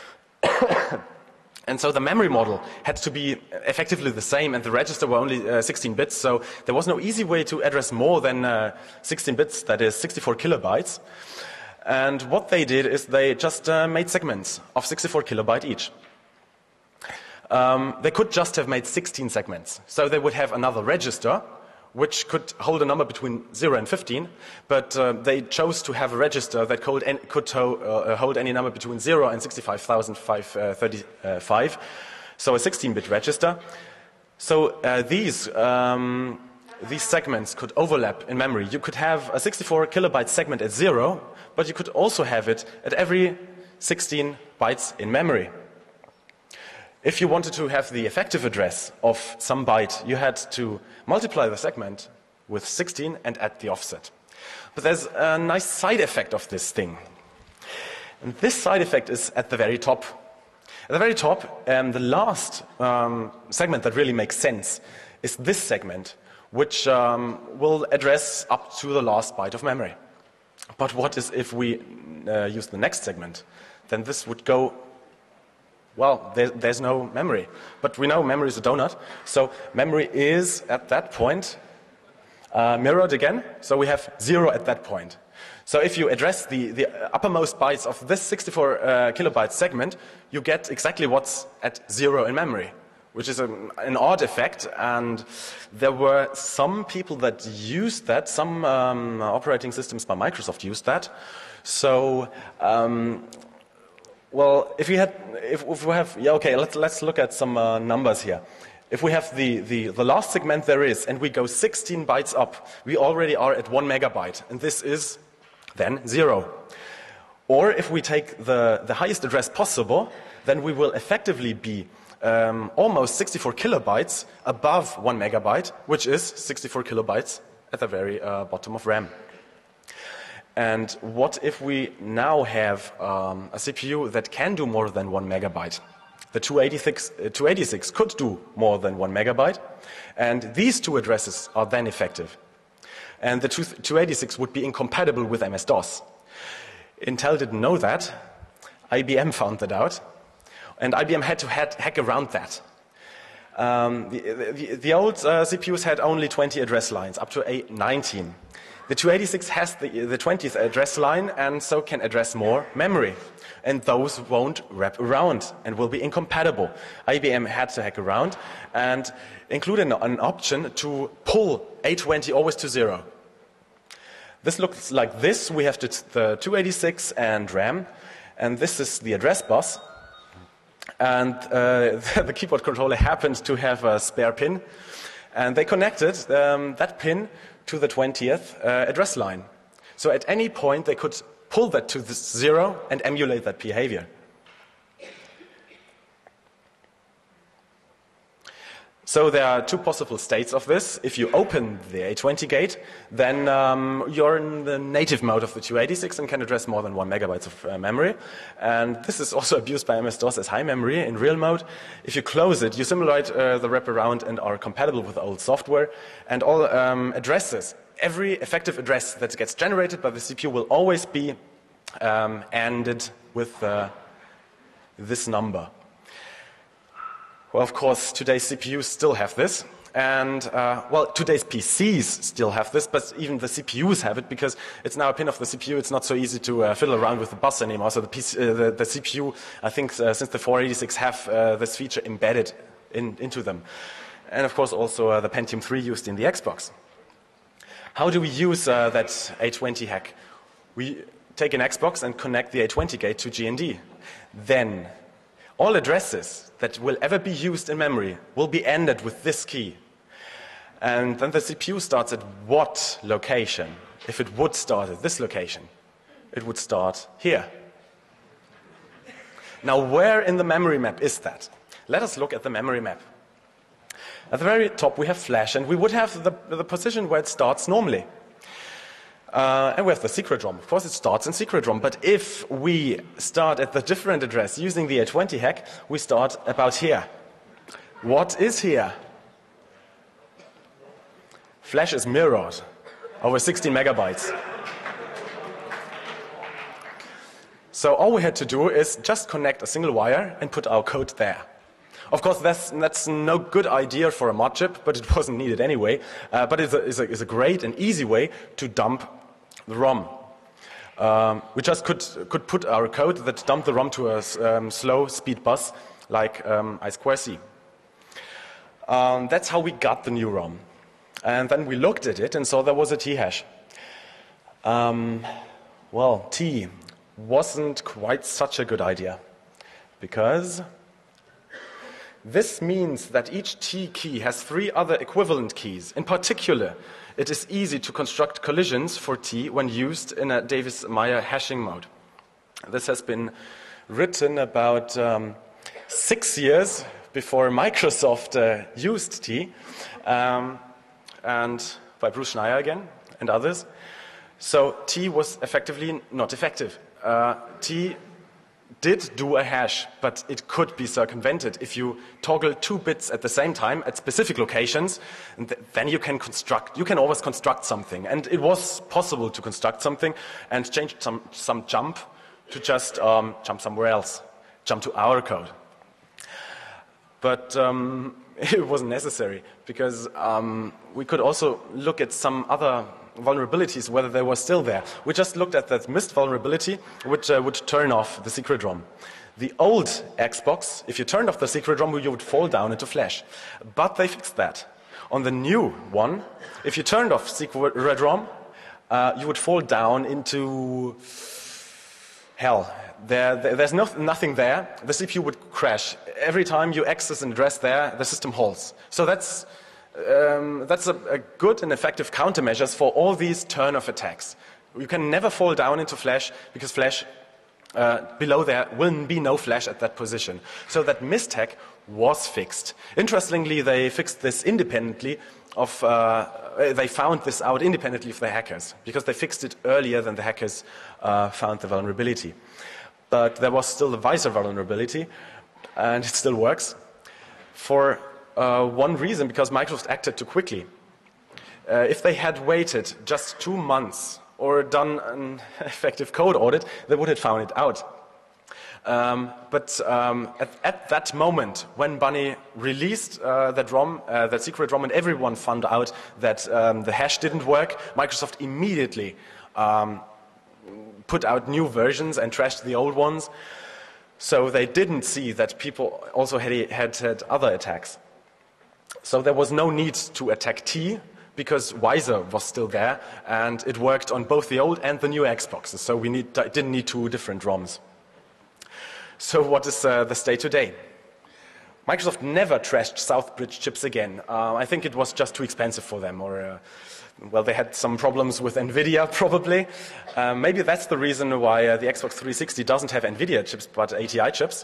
and so the memory model had to be effectively the same, and the register were only uh, sixteen bits, so there was no easy way to address more than uh, sixteen bits, that is sixty-four kilobytes. And what they did is they just uh, made segments of sixty-four kilobyte each. Um, they could just have made sixteen segments. So they would have another register which could hold a number between zero and fifteen, but uh, they chose to have a register that could, could to, uh, hold any number between zero and sixty-five thousand five hundred thirty-five, so a sixteen bit register. So uh, these, um, these segments could overlap in memory. You could have a sixty-four kilobyte segment at zero, but you could also have it at every sixteen bytes in memory. If you wanted to have the effective address of some byte, you had to multiply the segment with sixteen and add the offset. But there's a nice side effect of this thing. And this side effect is at the very top. At the very top, um, the last um, segment that really makes sense is this segment, which um, will address up to the last byte of memory. But what is if we uh, use the next segment? Then this would go, well, there, there's no memory. But we know memory is a donut, so memory is, at that point, uh, mirrored again, so we have zero at that point. So if you address the, the uppermost bytes of this sixty-four uh, kilobyte segment, you get exactly what's at zero in memory, which is a, an odd effect, and there were some people that used that, some um, operating systems by Microsoft used that. So, um, well, if we had, if, if we have, yeah, okay, let's let's look at some uh, numbers here. If we have the, the the last segment there is, and we go sixteen bytes up, we already are at one megabyte, and this is then zero. Or if we take the the highest address possible, then we will effectively be um, almost sixty-four kilobytes above one megabyte, which is sixty-four kilobytes at the very uh, bottom of RAM. And what if we now have um, a C P U that can do more than one megabyte? The two eighty-six, uh, two eighty-six could do more than one megabyte, and these two addresses are then effective. And the two eighty-six would be incompatible with M S DOS. Intel didn't know that. I B M found that out, and I B M had to hack, hack around that. Um, the, the, the old uh, C P Us had only twenty address lines, up to eight, nineteen. The two eighty-six has the, the twentieth address line, and so can address more memory. And those won't wrap around and will be incompatible. I B M had to hack around and include an, an option to pull A twenty always to zero. This looks like this. We have the, the two eighty-six and RAM, and this is the address bus. And uh, the keyboard controller happened to have a spare pin, and they connected um, that pin to the twentieth uh, address line. So at any point they could pull that to the zero and emulate that behavior. So there are two possible states of this. If you open the A twenty gate, then um, you're in the native mode of the two eighty-six and can address more than one megabyte of uh, memory. And this is also abused by M S DOS as high memory in real mode. If you close it, you simulate uh, the wraparound and are compatible with old software. And all um, addresses, every effective address that gets generated by the C P U will always be um, ended with uh, this number. Well, of course, today's C P Us still have this, and, uh, well, today's P Cs still have this, but even the C P Us have it, because it's now a pin of the C P U. It's not so easy to uh, fiddle around with the bus anymore, so the, P C, uh, the, the C P U, I think, uh, since the four eighty-six have uh, this feature embedded in, into them. And, of course, also uh, the Pentium three used in the Xbox. How do we use uh, that A twenty hack? We take an Xbox and connect the A twenty gate to G N D. Then all addresses that will ever be used in memory will be ended with this key. And then the C P U starts at what location? If it would start at this location, it would start here. Now, where in the memory map is that? Let us look at the memory map. At the very top, we have flash, and we would have the, the position where it starts normally. Uh, and we have the secret ROM. Of course, it starts in secret ROM, but if we start at the different address using the A twenty hack, we start about here. What is here? Flash is mirrored over sixteen megabytes. So all we had to do is just connect a single wire and put our code there. Of course, that's, that's no good idea for a mod chip, but it wasn't needed anyway. Uh, but it's a, it's, a, it's a great and easy way to dump the ROM. Um, we just could, could put our code that dumped the ROM to a um, slow speed bus like um, I two C. Um, that's how we got the new ROM. And then we looked at it and saw there was a T hash. Um, well, T wasn't quite such a good idea, because this means that each T key has three other equivalent keys. In particular, it is easy to construct collisions for T when used in a Davis-Meyer hashing mode. This has been written about um, six years before Microsoft uh, used T, um, and by Bruce Schneier again and others. So T was effectively not effective. Uh, T did do a hash, but it could be circumvented if you toggle two bits at the same time at specific locations, and th then you can construct, you can always construct something. And it was possible to construct something and change some, some jump to just um, jump somewhere else, jump to our code. But um, it wasn't necessary, because um, we could also look at some other vulnerabilities, whether they were still there. We just looked at that missed vulnerability, which uh, would turn off the secret ROM. The old Xbox, if you turned off the secret ROM, you would fall down into Flash. But they fixed that. On the new one, if you turned off secret ROM, uh, you would fall down into hell. There, there, there's no, nothing there. The C P U would crash. Every time you access an address there, the system halts. So that's Um, that's a, a good and effective countermeasures for all these turn-off attacks. You can never fall down into Flash, because Flash, uh, below there will be no Flash at that position. So that mishack was fixed. Interestingly, they fixed this independently of, uh, they found this out independently of the hackers, because they fixed it earlier than the hackers uh, found the vulnerability. But there was still the Visor vulnerability, and it still works. For Uh, one reason, because Microsoft acted too quickly. Uh, if they had waited just two months or done an effective code audit, they would have found it out. Um, but um, at, at that moment, when Bunny released uh, that ROM, uh, that secret ROM, and everyone found out that um, the hash didn't work, Microsoft immediately um, put out new versions and trashed the old ones. So they didn't see that people also had, had, had other attacks. So there was no need to attack T, because Visor was still there, and it worked on both the old and the new Xboxes. So we need, didn't need two different ROMs. So what is uh, the state today? Microsoft never trashed Southbridge chips again. Uh, I think it was just too expensive for them, or uh, well, they had some problems with NVIDIA, probably. Uh, maybe that's the reason why uh, the Xbox three sixty doesn't have NVIDIA chips, but A T I chips.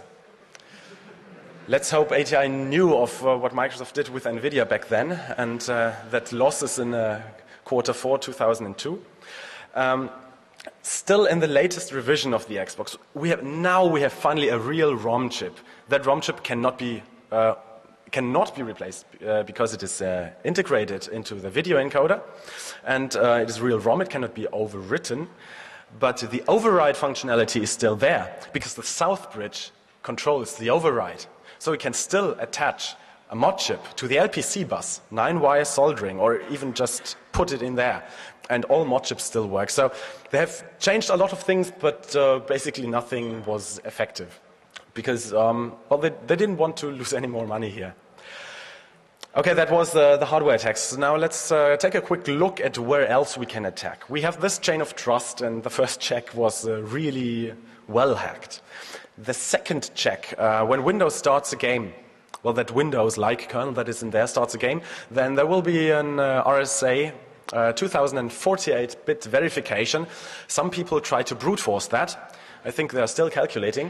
Let's hope A T I knew of uh, what Microsoft did with NVIDIA back then, and uh, that losses in uh, quarter four two thousand two. Um, still in the latest revision of the Xbox, we have, now we have finally a real ROM chip. That ROM chip cannot be, uh, cannot be replaced uh, because it is uh, integrated into the video encoder, and uh, it is real ROM. It cannot be overwritten, but the override functionality is still there, because the Southbridge controls the override. So we can still attach a mod chip to the L P C bus, nine wire soldering, or even just put it in there, and all mod chips still work. So they have changed a lot of things, but uh, basically nothing was effective, because um, well, they, they didn't want to lose any more money here. Okay, that was uh, the hardware attacks. Now let's uh, take a quick look at where else we can attack. We have this chain of trust, and the first check was uh, really well hacked. The second check, uh, when Windows starts a game, well, that Windows-like kernel that is in there starts a game, then there will be an uh, R S A uh, two thousand forty-eight bit verification. Some people try to brute force that. I think they are still calculating.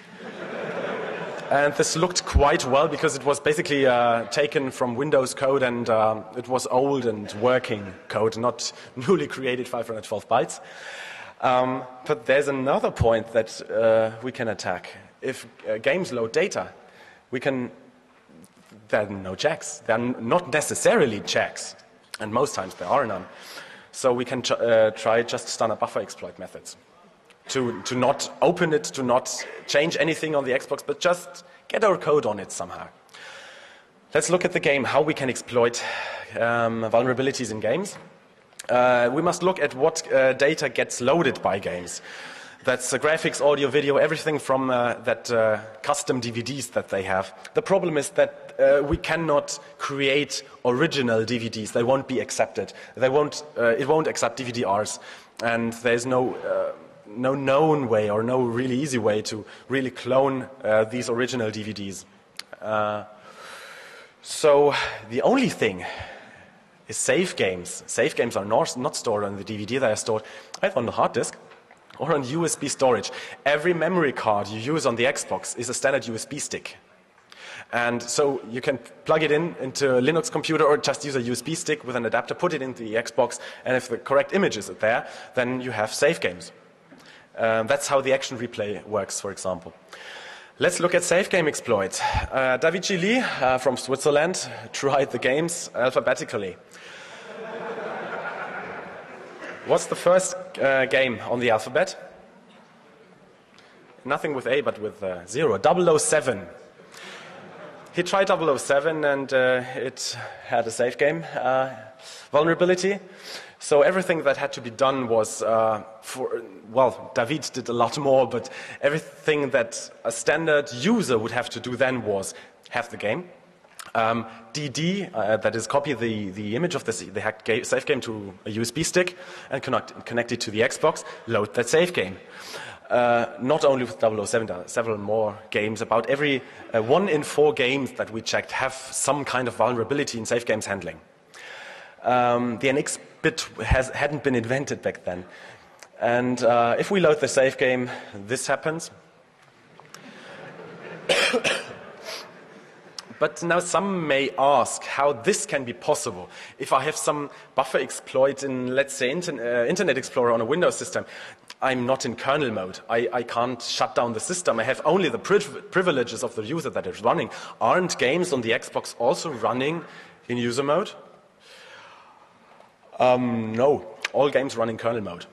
And this looked quite well, because it was basically uh, taken from Windows code, and uh, it was old and working code, not newly created five hundred twelve bytes. Um, but there's another point that uh, we can attack. If uh, games load data, we can, there are no checks. There are not necessarily checks, and most times there are none. So we can ch uh, try just standard buffer exploit methods to, to not open it, to not change anything on the Xbox, but just get our code on it somehow. Let's look at the game, how we can exploit um, vulnerabilities in games. Uh, we must look at what uh, data gets loaded by games. That's uh, graphics, audio, video, everything from uh, that uh, custom D V Ds that they have. The problem is that uh, we cannot create original D V Ds. They won't be accepted. They won't. Uh, it won't accept D V D Rs, and there's no uh, no known way or no really easy way to really clone uh, these original D V Ds. Uh, so the only thing is save games. Save games are not, not stored on the D V D. They are stored either on the hard disk or on U S B storage. Every memory card you use on the Xbox is a standard U S B stick. And so you can plug it in into a Linux computer or just use a U S B stick with an adapter, put it into the Xbox, and if the correct image is there, then you have save games. Um, that's how the action replay works, for example. Let's look at save game exploits. Uh, Davichi Lee uh, from Switzerland tried the games alphabetically. What's the first uh, game on the alphabet? Nothing with A, but with uh, zero. double oh seven. He tried double oh seven, and uh, it had a save game uh, vulnerability. So everything that had to be done was, uh, for, well, David did a lot more, but everything that a standard user would have to do then was have the game. Um, D D, uh, that is copy the, the image of the, the hacked game, save game to a U S B stick and connect, connect it to the Xbox, load that save game. Uh, not only with double oh seven, there are several more games. About every uh, one in four games that we checked have some kind of vulnerability in save games handling. Um, the N X bit has, hadn't been invented back then. And uh, if we load the save game, this happens. But now some may ask how this can be possible. If I have some buffer exploit in, let's say, inter uh, Internet Explorer on a Windows system, I'm not in kernel mode. I, I can't shut down the system. I have only the priv privileges of the user that is running. Aren't games on the Xbox also running in user mode? Um, no, all games run in kernel mode.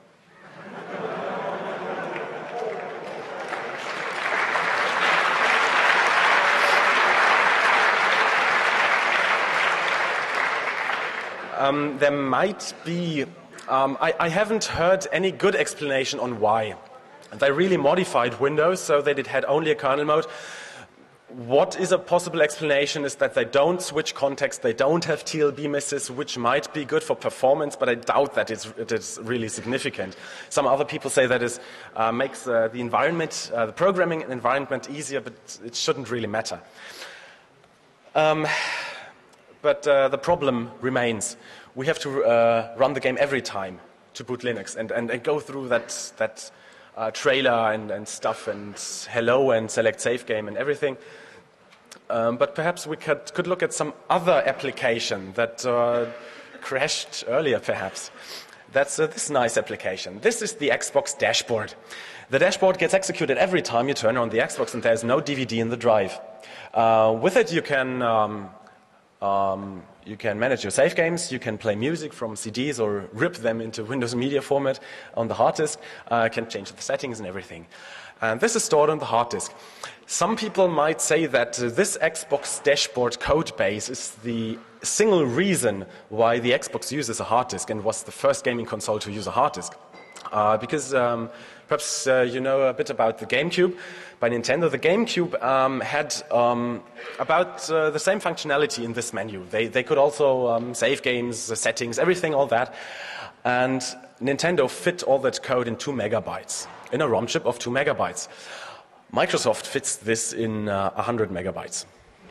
Um, there might be, um, I, I haven't heard any good explanation on why. They really modified Windows so that it had only a kernel mode. What is a possible explanation is that they don't switch context, they don't have T L B misses, which might be good for performance, but I doubt that it's, it is really significant. Some other people say that it uh, makes uh, the environment, uh, the programming environment easier, but it shouldn't really matter. Um, But uh, the problem remains. We have to uh, run the game every time to boot Linux and, and, and go through that, that uh, trailer and, and stuff and hello and select save game and everything. Um, but perhaps we could, could look at some other application that uh, crashed earlier, perhaps. That's uh, this nice application. This is the Xbox dashboard. The dashboard gets executed every time you turn on the Xbox and there's no D V D in the drive. Uh, with it you can... Um, Um, you can manage your save games, you can play music from C Ds or rip them into Windows Media Format on the hard disk, uh, can change the settings and everything. And this is stored on the hard disk. Some people might say that uh, this Xbox dashboard code base is the single reason why the Xbox uses a hard disk and was the first gaming console to use a hard disk. Uh, because um, perhaps uh, you know a bit about the GameCube by Nintendo. The GameCube um, had um, about uh, the same functionality in this menu. They, they could also um, save games, the settings, everything, all that. And Nintendo fit all that code in two megabytes, in a ROM chip of two megabytes. Microsoft fits this in uh, one hundred megabytes.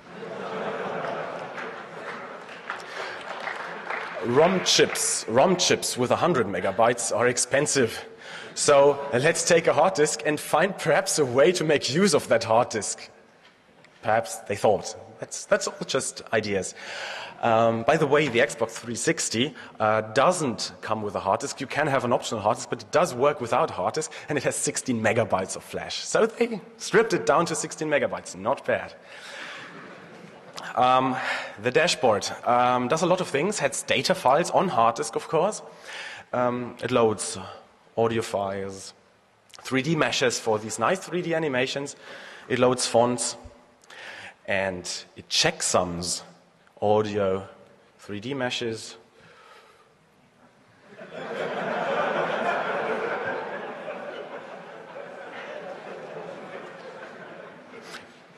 ROM chips, ROM chips with one hundred megabytes are expensive. So uh, let's take a hard disk and find perhaps a way to make use of that hard disk. Perhaps they thought. That's, that's all just ideas. Um, by the way, the Xbox three sixty uh, doesn't come with a hard disk. You can have an optional hard disk, but it does work without a hard disk, and it has sixteen megabytes of flash. So they stripped it down to sixteen megabytes. Not bad. Um, the dashboard um, does a lot of things. Has data files on hard disk, of course. Um, it loads audio files, three D meshes for these nice three D animations. It loads fonts, and it checksums audio, three D meshes.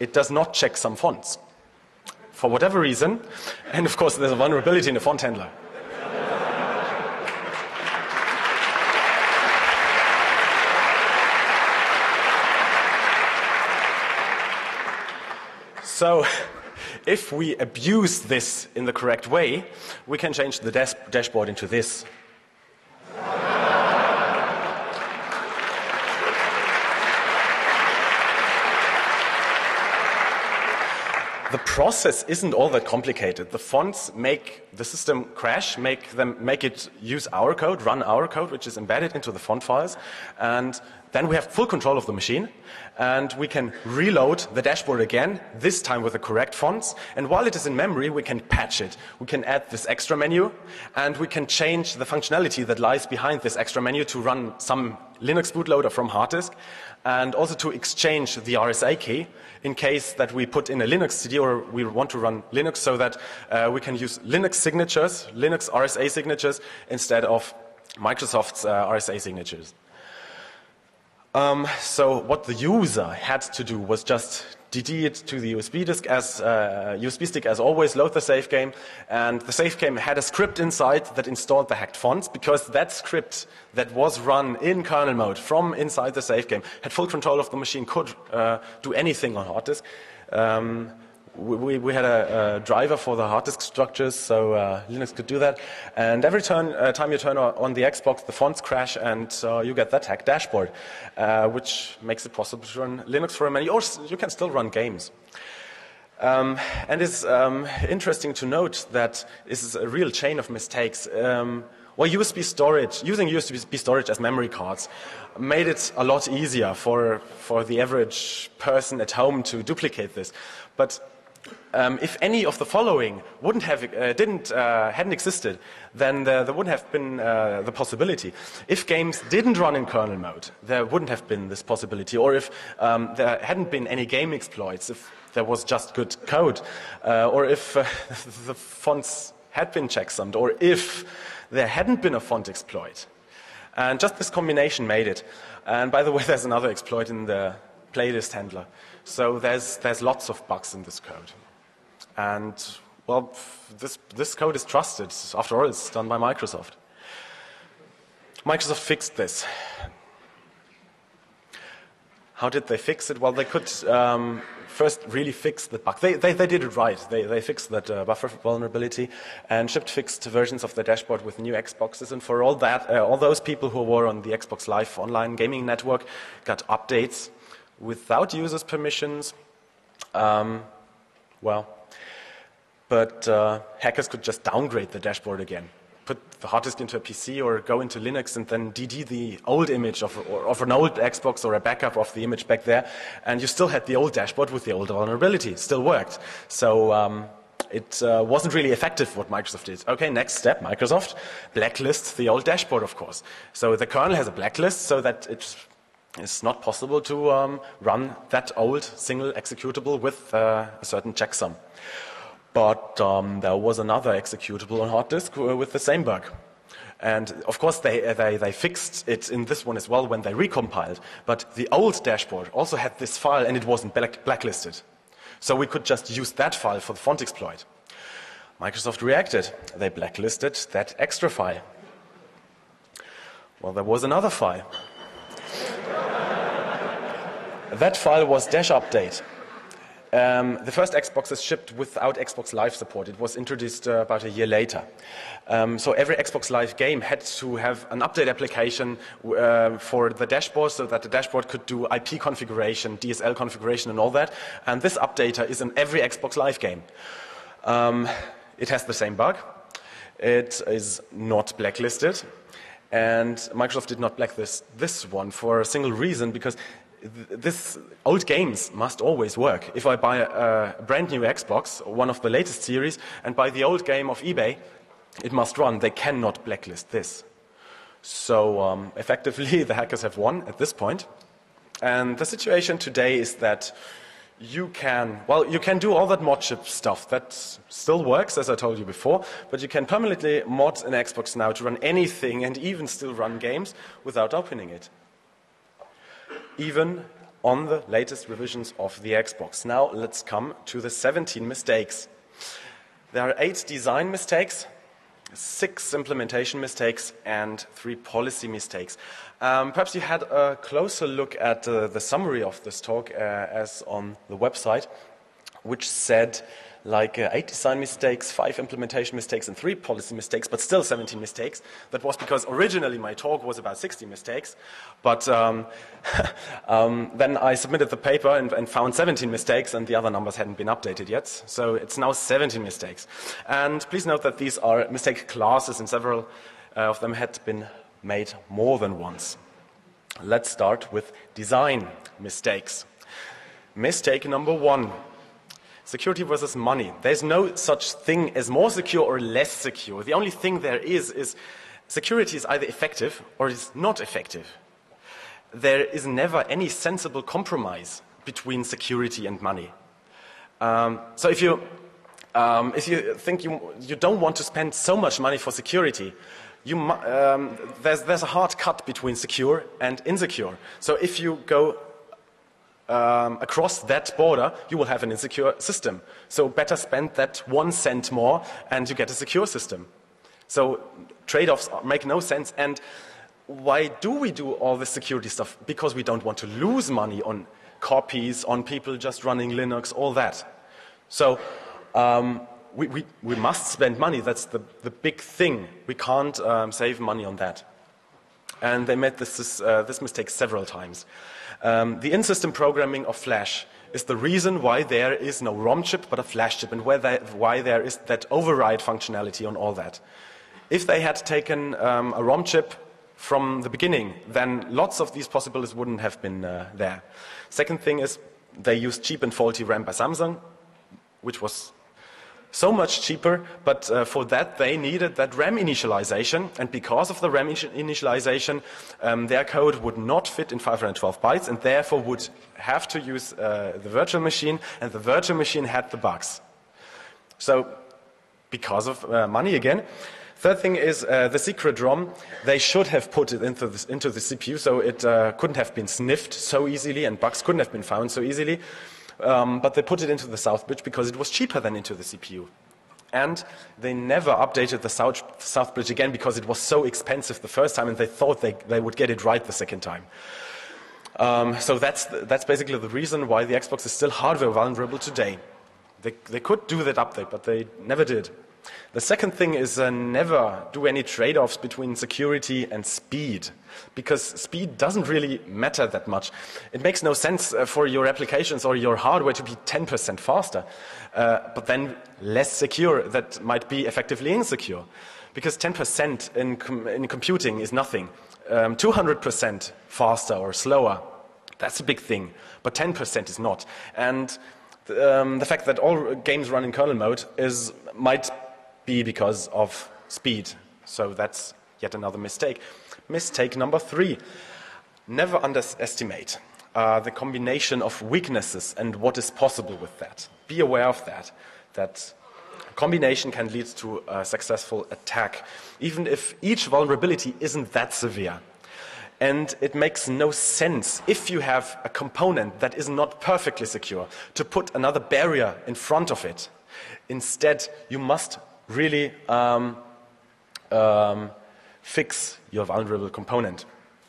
it does not check some fonts. For whatever reason, and of course there's a vulnerability in the font handler. So, if we abuse this in the correct way, we can change the dash dashboard into this. The process isn't all that complicated. The fonts make the system crash, make them make it use our code, run our code, which is embedded into the font files, and then we have full control of the machine, and we can reload the dashboard again, this time with the correct fonts, and while it is in memory, we can patch it. We can add this extra menu, and we can change the functionality that lies behind this extra menu to run some Linux bootloader from hard disk, and also to exchange the R S A key in case that we put in a Linux C D or we want to run Linux, so that uh, we can use Linux signatures, Linux R S A signatures, instead of Microsoft's uh, R S A signatures. Um, so what the user had to do was just D D it to the U S B disk as uh, U S B stick as always, load the save game, and the save game had a script inside that installed the hacked fonts, because that script that was run in kernel mode from inside the save game had full control of the machine, could uh, do anything on hard disk. Um, We, we had a, a driver for the hard disk structures, so uh, Linux could do that. And every turn, uh, time you turn on the Xbox, the fonts crash, and uh, you get that hacked dashboard, uh, which makes it possible to run Linux for a many, or you can still run games. Um, and it's um, interesting to note that this is a real chain of mistakes. Um, well, U S B storage, using U S B storage as memory cards, made it a lot easier for for the average person at home to duplicate this, but Um, if any of the following wouldn't have, uh, didn't, uh, hadn't existed, then there, there wouldn't have been uh, the possibility. If games didn't run in kernel mode, there wouldn't have been this possibility. Or if um, there hadn't been any game exploits, if there was just good code, uh, or if uh, the fonts had been checksummed, or if there hadn't been a font exploit. And just this combination made it. And by the way, there's another exploit in the playlist handler. So there's, there's lots of bugs in this code. And, well, this, this code is trusted. After all, it's done by Microsoft. Microsoft fixed this. How did they fix it? Well, they could um, first really fix the bug. They, they, they did it right. They, they fixed that uh, buffer vulnerability and shipped fixed versions of the dashboard with new Xboxes. And for all that, uh, all those people who were on the Xbox Live online gaming network got updates without users' permissions. Um, well, but uh, hackers could just downgrade the dashboard again, put the hard disk into a P C or go into Linux and then D D the old image of, or, of an old Xbox or a backup of the image back there, and you still had the old dashboard with the old vulnerability. It still worked. So um, it uh, wasn't really effective what Microsoft did. Okay, next step, Microsoft blacklists the old dashboard, of course. So the kernel has a blacklist so that it it's not possible to um, run that old single executable with uh, a certain checksum. But um, there was another executable on hard disk with the same bug. And of course they, they, they fixed it in this one as well when they recompiled. But the old dashboard also had this file and it wasn't black blacklisted. So we could just use that file for the font exploit. Microsoft reacted. They blacklisted that extra file. Well, there was another file. That file was dash update. Um, the first Xbox is shipped without Xbox Live support. It was introduced uh, about a year later. Um, so every Xbox Live game had to have an update application uh, for the dashboard so that the dashboard could do I P configuration, D S L configuration and all that. And this updater is in every Xbox Live game. Um, it has the same bug. It is not blacklisted. And Microsoft did not blacklist this one for a single reason, because this old games must always work. If I buy a, a brand new Xbox, one of the latest series, and buy the old game of eBay, it must run. They cannot blacklist this. So um, effectively, the hackers have won at this point. And the situation today is that you can, well, you can do all that mod chip stuff. That still works, as I told you before, but you can permanently mod an Xbox now to run anything and even still run games without opening it. Even on the latest revisions of the Xbox. Now let's come to the seventeen mistakes. There are eight design mistakes, six implementation mistakes, and three policy mistakes. Um, perhaps you had a closer look at uh, the summary of this talk uh, as on the website, which said like uh, eight design mistakes, five implementation mistakes, and three policy mistakes, but still seventeen mistakes. That was because originally my talk was about sixty mistakes, but um, um, then I submitted the paper and, and found seventeen mistakes, and the other numbers hadn't been updated yet. So it's now seventeen mistakes. And please note that these are mistake classes, and several uh, of them had been made more than once. Let's start with design mistakes. Mistake number one. Security versus money. There's no such thing as more secure or less secure. The only thing there is is security is either effective or is not effective. There is never any sensible compromise between security and money. Um, so if you um, if you think you you don't want to spend so much money for security, you um, there's there's a hard cut between secure and insecure. So if you go Um, across that border, you will have an insecure system. So better spend that one cent more and you get a secure system. So trade-offs make no sense. And why do we do all this security stuff? Because we don't want to lose money on copies, on people just running Linux, all that. So um, we, we, we must spend money. That's the, the big thing. We can't um, save money on that. And they made this, this, uh, this mistake several times. Um, the in-system programming of Flash is the reason why there is no ROM chip but a Flash chip, and where they, why there is that override functionality on all that. If they had taken um, a ROM chip from the beginning, then lots of these possibilities wouldn't have been uh, there. Second thing is they used cheap and faulty RAM by Samsung, which was so much cheaper, but uh, for that they needed that RAM initialization, and because of the RAM initialization, um, their code would not fit in five hundred twelve bytes, and therefore would have to use uh, the virtual machine, and the virtual machine had the bugs. So, because of uh, money again. Third thing is uh, the secret ROM. They should have put it into the, into the C P U, so it uh, couldn't have been sniffed so easily, and bugs couldn't have been found so easily. Um, but they put it into the South Bridge because it was cheaper than into the C P U. And they never updated the South, South Bridge again because it was so expensive the first time, and they thought they, they would get it right the second time. Um, so that's, that's basically the reason why the Xbox is still hardware vulnerable today. They, they could do that update, but they never did. The second thing is uh, never do any trade-offs between security and speed, because speed doesn't really matter that much. It makes no sense uh, for your applications or your hardware to be ten percent faster, uh, but then less secure. That might be effectively insecure, because ten percent in, com in computing is nothing. Um, two hundred percent faster or slower, that's a big thing, but ten percent is not. And um, the fact that all games run in kernel mode is might be because of speed. So that's yet another mistake. Mistake number three. Never underestimate uh, the combination of weaknesses and what is possible with that. Be aware of that. That combination can lead to a successful attack, even if each vulnerability isn't that severe. And it makes no sense, if you have a component that is not perfectly secure, to put another barrier in front of it. Instead, you must really um, um, fix your vulnerable component.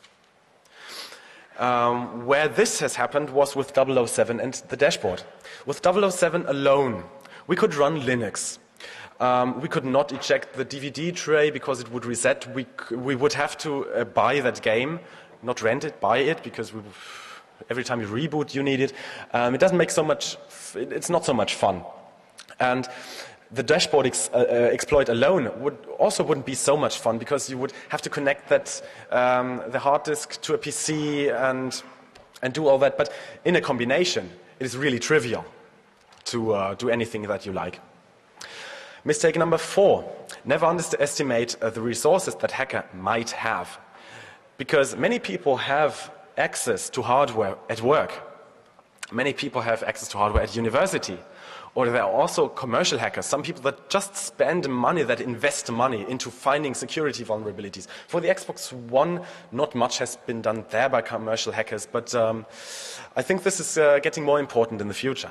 Um, where this has happened was with double oh seven and the dashboard. With double oh seven alone, we could run Linux. Um, we could not eject the D V D tray because it would reset. We, we would have to uh, buy that game, not rent it, buy it, because we, every time you reboot, you need it. Um, it doesn't make so much, it's not so much fun. And the dashboard ex, uh, uh, exploit alone would also wouldn't be so much fun, because you would have to connect that um, the hard disk to a P C and and do all that. But in a combination, it is really trivial to uh, do anything that you like. Mistake number four: never underestimate uh, the resources that hacker might have, because many people have access to hardware at work. Many people have access to hardware at university. Or there are also commercial hackers, some people that just spend money, that invest money into finding security vulnerabilities. For the Xbox One, not much has been done there by commercial hackers, but um, I think this is uh, getting more important in the future.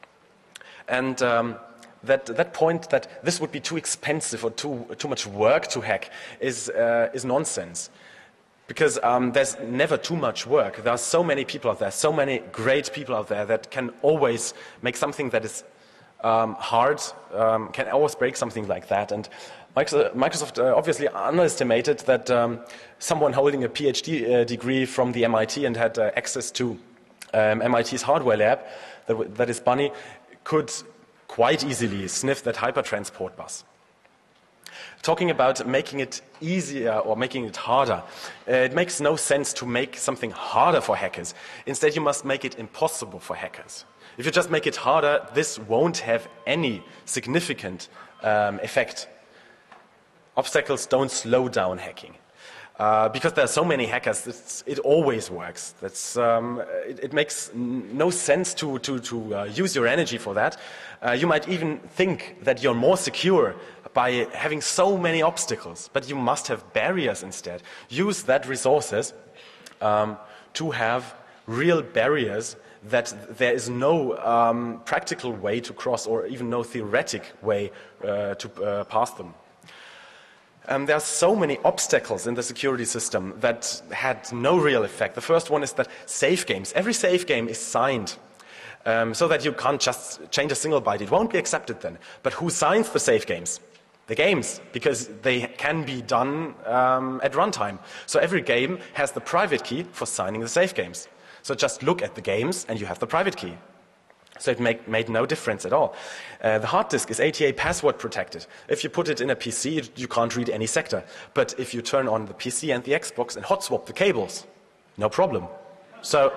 And um, that, that point that this would be too expensive or too, too much work to hack is, uh, is nonsense. Because um, there's never too much work. There are so many people out there, so many great people out there that can always make something that is Um, hard, um, can always break something like that. And Microsoft uh, obviously underestimated that um, someone holding a PhD uh, degree from the M I T and had uh, access to um, M I T's hardware lab, that, that is Bunny, could quite easily sniff that hypertransport bus. Talking about making it easier or making it harder, uh, it makes no sense to make something harder for hackers. Instead, you must make it impossible for hackers. If you just make it harder, this won't have any significant um, effect. Obstacles don't slow down hacking. Uh, because there are so many hackers, it's, it always works. That's, um, it, it makes no sense to, to, to uh, use your energy for that. Uh, you might even think that you're more secure by having so many obstacles, but you must have barriers instead. Use that resources um, to have real barriers that there is no um, practical way to cross or even no theoretic way uh, to uh, pass them. Um, there are so many obstacles in the security system that had no real effect. The first one is that save games. Every save game is signed um, so that you can't just change a single byte. It won't be accepted then. But who signs the save games? The games, because they can be done um, at runtime. So every game has the private key for signing the save games. So just look at the games and you have the private key. So it make, made no difference at all. Uh, the hard disk is A T A password protected. If you put it in a P C, you can't read any sector. But if you turn on the P C and the Xbox and hot swap the cables, no problem. So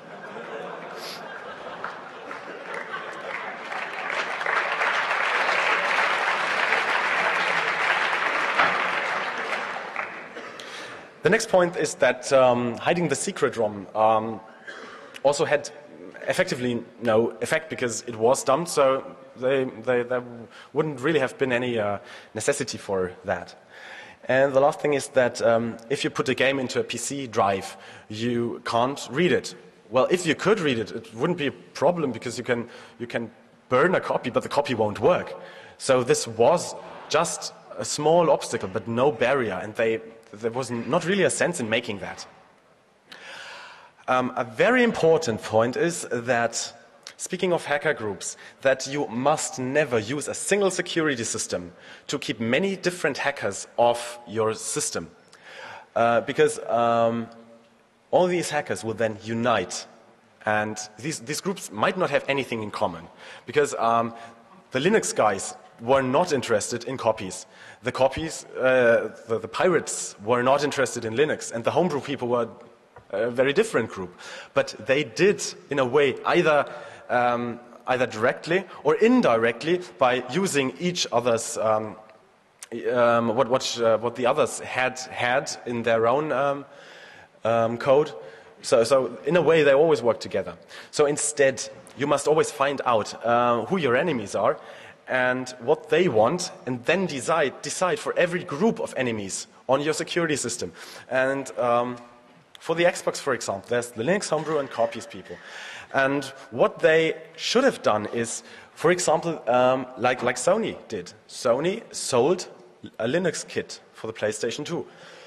the next point is that um, hiding the secret ROM um, also had effectively no effect because it was dumped, so they, they, there wouldn't really have been any uh, necessity for that. And the last thing is that um, if you put a game into a P C drive, you can't read it. Well, if you could read it, it wouldn't be a problem because you can, you can burn a copy, but the copy won't work. So this was just a small obstacle, but no barrier, and they, there was not really a sense in making that. Um, a very important point is that, speaking of hacker groups, that you must never use a single security system to keep many different hackers off your system. Uh, because um, all these hackers will then unite. And these, these groups might not have anything in common. Because um, the Linux guys were not interested in copies. The copies, uh, the, the pirates were not interested in Linux. And the homebrew people were a very different group. But they did, in a way, either um, either directly or indirectly by using each other's um, um, what what, uh, what the others had had in their own um, um, code. So, so in a way, they always work together. So instead, you must always find out uh, who your enemies are and what they want, and then decide decide for every group of enemies on your security system. And um, for the Xbox, for example, there's the Linux homebrew and copies people. And what they should have done is, for example, um, like, like Sony did. Sony sold a Linux kit for the PlayStation two.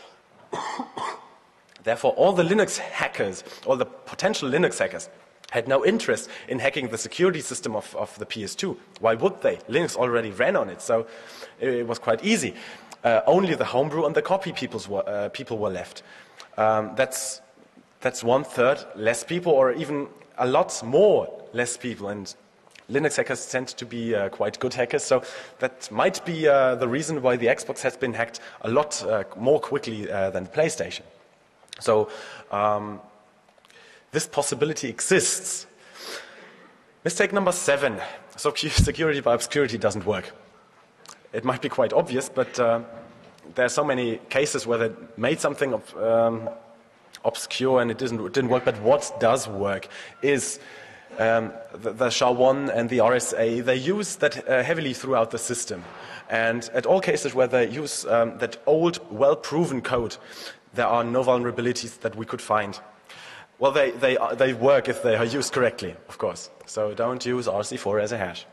Therefore, all the Linux hackers, all the potential Linux hackers, had no interest in hacking the security system of, of the P S two. Why would they? Linux already ran on it, so it was quite easy. Uh, only the homebrew and the copy peoples were, uh, people were left. Um, that's, that's one third less people, or even a lot more less people. And Linux hackers tend to be uh, quite good hackers, so that might be uh, the reason why the Xbox has been hacked a lot uh, more quickly uh, than the PlayStation. So um, this possibility exists. Mistake number seven. So security by obscurity doesn't work. It might be quite obvious, but uh, there are so many cases where they made something of, um, obscure and it didn't, it didn't work. But what does work is Um, the, the S H A one and the R S A, they use that uh, heavily throughout the system. And at all cases where they use um, that old, well-proven code, there are no vulnerabilities that we could find. Well, they, they, are, they work if they are used correctly, of course. So don't use R C four as a hash.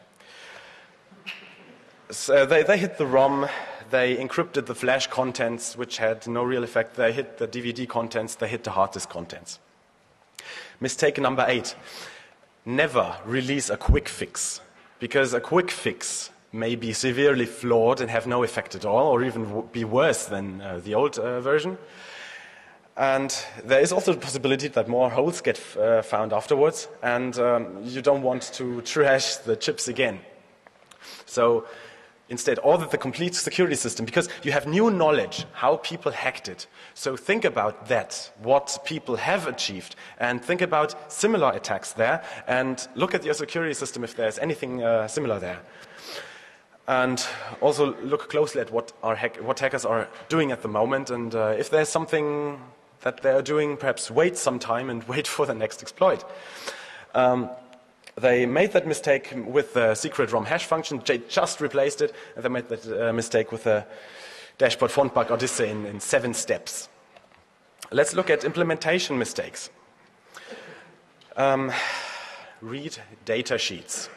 So they, they hit the ROM, they encrypted the flash contents, which had no real effect. They hit the D V D contents, they hit the hard disk contents. Mistake number eight. Never release a quick fix, because a quick fix may be severely flawed and have no effect at all, or even be worse than uh, the old uh, version. And there is also the possibility that more holes get uh, found afterwards, and um, you don't want to trash the chips again. So instead, audit the complete security system, because you have new knowledge how people hacked it. So think about that, what people have achieved, and think about similar attacks there, and look at your security system if there's anything uh, similar there. And also look closely at what, our hack what hackers are doing at the moment, and uh, if there's something that they're doing, perhaps wait some time and wait for the next exploit. Um, They made that mistake with the secret ROM hash function. They just replaced it, and they made that uh, mistake with the dashboard font bug Odyssey in, in seven steps. Let's look at implementation mistakes. Um, read data sheets.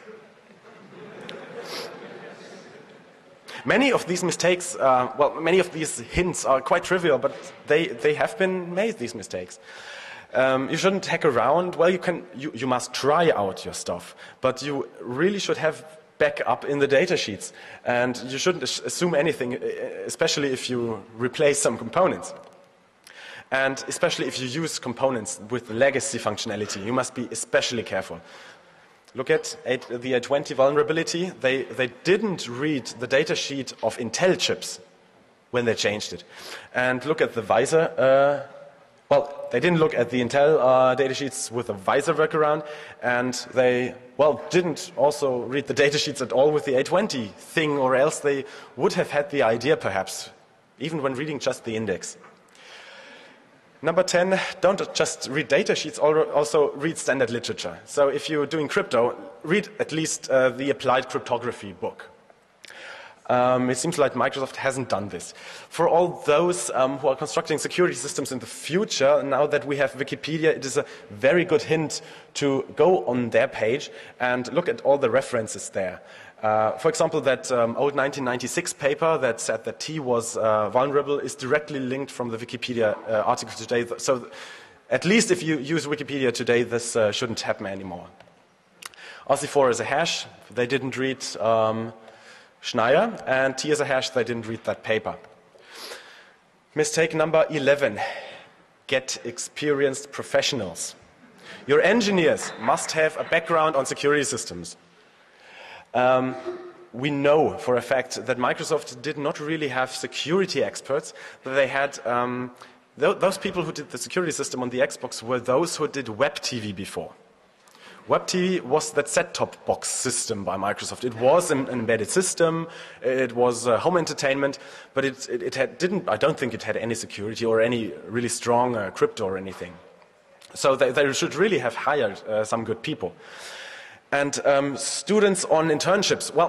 Many of these mistakes, uh, well, many of these hints are quite trivial, but they, they have been made, these mistakes. Um, you shouldn't hack around. Well, you can. You, you must try out your stuff, but you really should have backup in the data sheets, and you shouldn't assume anything, especially if you replace some components, and especially if you use components with legacy functionality. You must be especially careful. Look at the A twenty vulnerability. They they didn't read the data sheet of Intel chips when they changed it, and look at the Visor. Uh, Well, they didn't look at the Intel uh, datasheets with a Visor workaround, and they, well, didn't also read the datasheets at all with the A twenty thing, or else they would have had the idea, perhaps, even when reading just the index. Number ten, don't just read datasheets, also read standard literature. So if you're doing crypto, read at least uh, the Applied Cryptography book. Um, it seems like Microsoft hasn't done this. For all those um, who are constructing security systems in the future, now that we have Wikipedia, it is a very good hint to go on their page and look at all the references there. Uh, for example, that um, old nineteen ninety-six paper that said that T was uh, vulnerable is directly linked from the Wikipedia uh, article today. So at least if you use Wikipedia today, this uh, shouldn't happen anymore. R C four is a hash. They didn't read Um, Schneier, and T as a hash, they didn't read that paper. Mistake number eleven, get experienced professionals. Your engineers must have a background on security systems. Um, we know for a fact that Microsoft did not really have security experts, but they had, um, th those people who did the security system on the Xbox were those who did web T V before. Web T V was that set-top box system by Microsoft. It was an embedded system, it was uh, home entertainment, but it, it, it had, didn't, I don't think it had any security or any really strong uh, crypto or anything. So they, they should really have hired uh, some good people. And um, students on internships, well,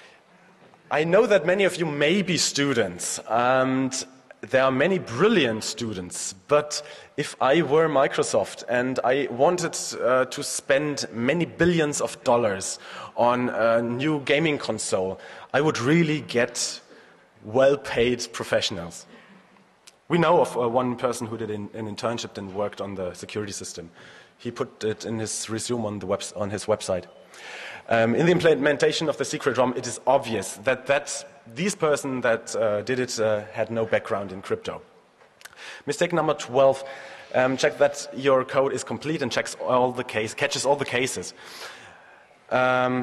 I know that many of you may be students, and there are many brilliant students, but if I were Microsoft and I wanted uh, to spend many billions of dollars on a new gaming console, I would really get well-paid professionals. We know of uh, one person who did an, an internship and worked on the security system. He put it in his resume on, the web, on his website. Um, in the implementation of the secret ROM, it is obvious that, that this person that uh, did it uh, had no background in crypto. Mistake number twelve, um, check that your code is complete and checks all the case, catches all the cases. Um,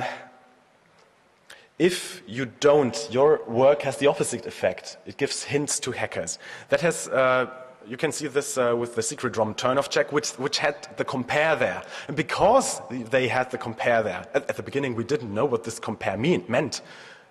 if you don't, your work has the opposite effect. It gives hints to hackers. That has uh, You can see this uh, with the secret ROM turn-off check, which, which had the compare there. And because they had the compare there, at, at the beginning we didn't know what this compare mean, meant.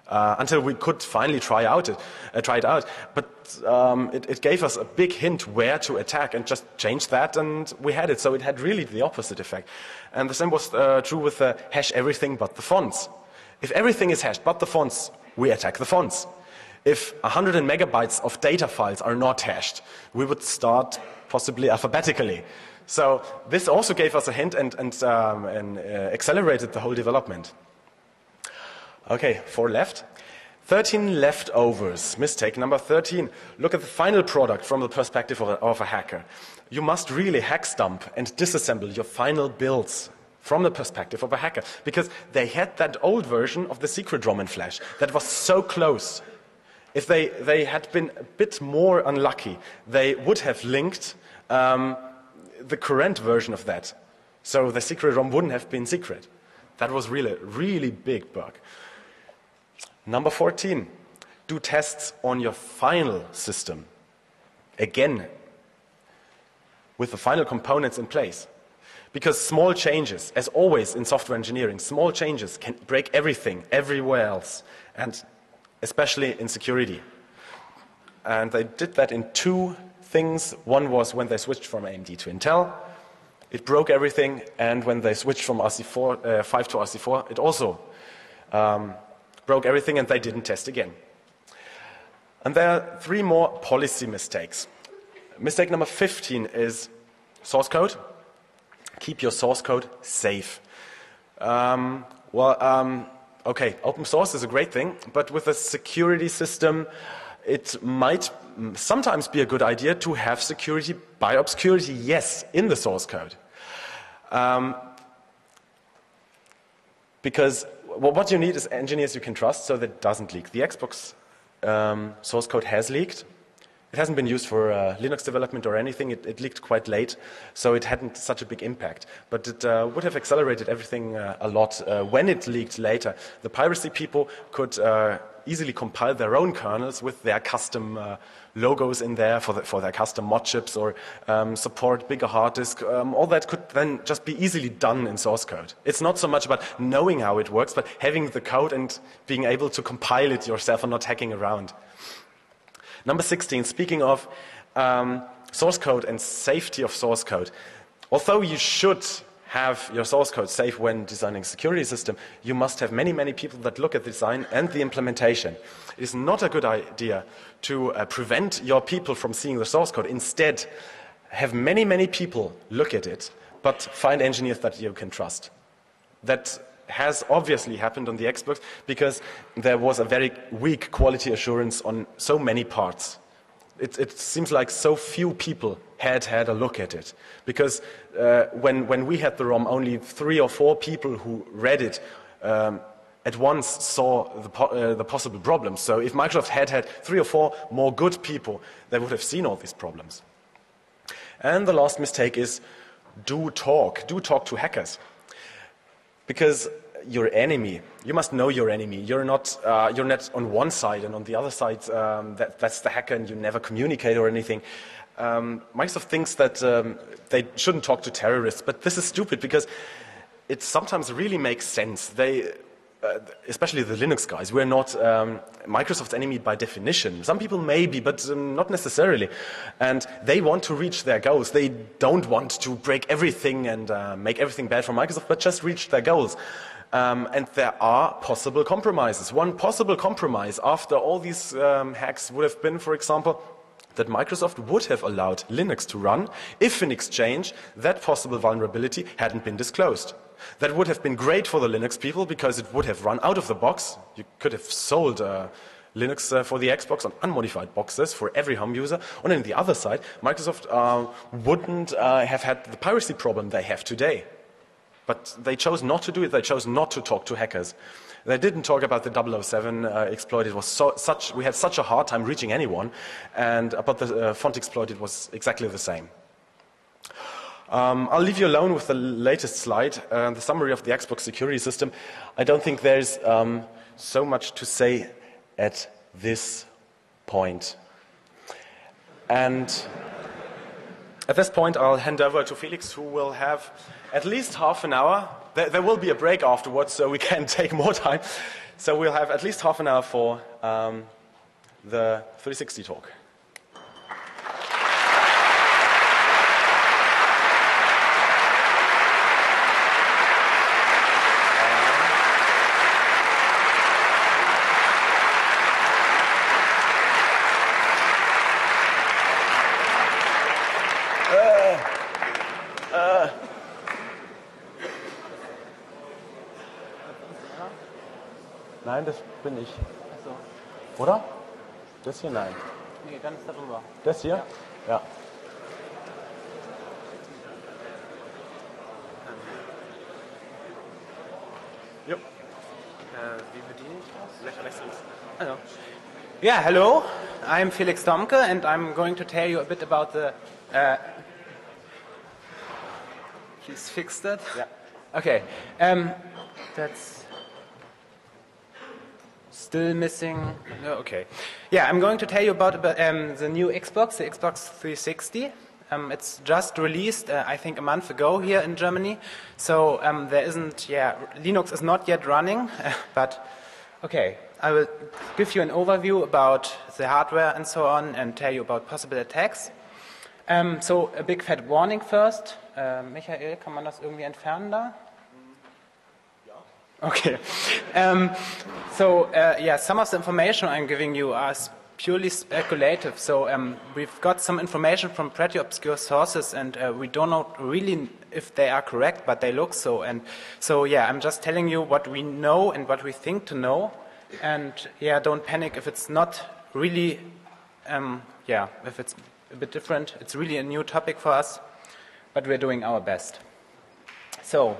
uh, until we could finally try out it, uh, try it out. But um, it, it gave us a big hint where to attack, and just change that, and we had it. So it had really the opposite effect. And the same was uh, true with the hash everything but the fonts. If everything is hashed but the fonts, we attack the fonts. If one hundred megabytes of data files are not hashed, we would start possibly alphabetically. So this also gave us a hint and, and, um, and uh, accelerated the whole development. Okay, four left. thirteen leftovers. Mistake number thirteen. Look at the final product from the perspective of a, of a hacker. You must really hack stump and disassemble your final builds from the perspective of a hacker, because they had that old version of the secret ROM in Flash that was so close. If they, they had been a bit more unlucky, they would have linked um, the current version of that. So the secret ROM wouldn't have been secret. That was really, really big bug. Number fourteen, do tests on your final system. Again, with the final components in place. Because small changes, as always in software engineering, small changes can break everything, everywhere else, and especially in security. And they did that in two things. One was when they switched from A M D to Intel. It broke everything, and when they switched from R C four, uh, five to R C four, it also um, broke everything, and they didn't test again. And there are three more policy mistakes. Mistake number fifteen is source code. Keep your source code safe. Um, well, um, okay, open source is a great thing, but with a security system, it might sometimes be a good idea to have security by obscurity, yes, in the source code. Um, because well, what you need is engineers you can trust so that it doesn't leak. The Xbox um, source code has leaked. It hasn't been used for uh, Linux development or anything. It, it leaked quite late, so it hadn't such a big impact. But it uh, would have accelerated everything uh, a lot uh, when it leaked later. The piracy people could uh, easily compile their own kernels with their custom uh, logos in there for, the, for their custom mod chips, or um, support bigger hard disk. Um, all that could then just be easily done in source code. It's not so much about knowing how it works, but having the code and being able to compile it yourself and not hacking around. Number sixteen, speaking of um, source code and safety of source code. Although you should have your source code safe when designing a security system, you must have many, many people that look at the design and the implementation. It is not a good idea to uh, prevent your people from seeing the source code. Instead, have many, many people look at it, but find engineers that you can trust. That has obviously happened on the Xbox because there was a very weak quality assurance on so many parts. It, it seems like so few people had had a look at it. Because uh, when, when we had the ROM, only three or four people who read it um, at once saw the, po uh, the possible problems. So if Microsoft had had three or four more good people, they would have seen all these problems. And the last mistake is do talk. Do talk to hackers. Because your enemy, you must know your enemy. You're not, uh, you're not on one side and on the other side, um, that, that's the hacker and you never communicate or anything. Um, Microsoft thinks that um, they shouldn't talk to terrorists, but this is stupid because it sometimes really makes sense. They, uh, especially the Linux guys, we're not um, Microsoft's enemy by definition. Some people may be, but um, not necessarily. And they want to reach their goals. They don't want to break everything and uh, make everything bad for Microsoft, but just reach their goals. Um, and there are possible compromises. One possible compromise after all these um, hacks would have been, for example, that Microsoft would have allowed Linux to run if in exchange that possible vulnerability hadn't been disclosed. That would have been great for the Linux people because it would have run out of the box. You could have sold uh, Linux uh, for the Xbox on unmodified boxes for every home user. And on the other side, Microsoft uh, wouldn't uh, have had the piracy problem they have today. But they chose not to do it. They chose not to talk to hackers. They didn't talk about the double oh seven uh, exploit. It was so, such, we had such a hard time reaching anyone. And about the uh, font exploit, it was exactly the same. Um, I'll leave you alone with the latest slide, uh, the summary of the Xbox security system. I don't think there's um, so much to say at this point. And at this point, I'll hand over to Felix, who will have at least half an hour. There, there will be a break afterwards, so we can take more time. So we'll have at least half an hour for um, the three sixty talk. Nein, das bin ich. Ach so. Oder? Das hier, nein. Nee, dann ist darüber. Das hier? Ja. Ja. Jo. Äh, wie bediene ich das? Vielleicht rechts links. Also. Yeah, hello. I'm Felix Domke and I'm going to tell you a bit about the... Uh, please fix that? Yeah. Okay. Um, that's... Still missing. No, okay. Yeah, I'm going to tell you about, about um, the new Xbox, the Xbox three sixty. Um, it's just released, uh, I think, a month ago here in Germany. So um, there isn't, yeah, Linux is not yet running. But okay, I will give you an overview about the hardware and so on, and tell you about possible attacks. Um, so a big fat warning first. Uh, Michael, kann man das irgendwie entfernen da? Okay. Um, so, uh, yeah, some of the information I'm giving you are purely speculative. So, um, we've got some information from pretty obscure sources, and uh, we don't know really if they are correct, but they look so. And so, yeah, I'm just telling you what we know and what we think to know. And, yeah, don't panic if it's not really, um, yeah, if it's a bit different. It's really a new topic for us, but we're doing our best. So,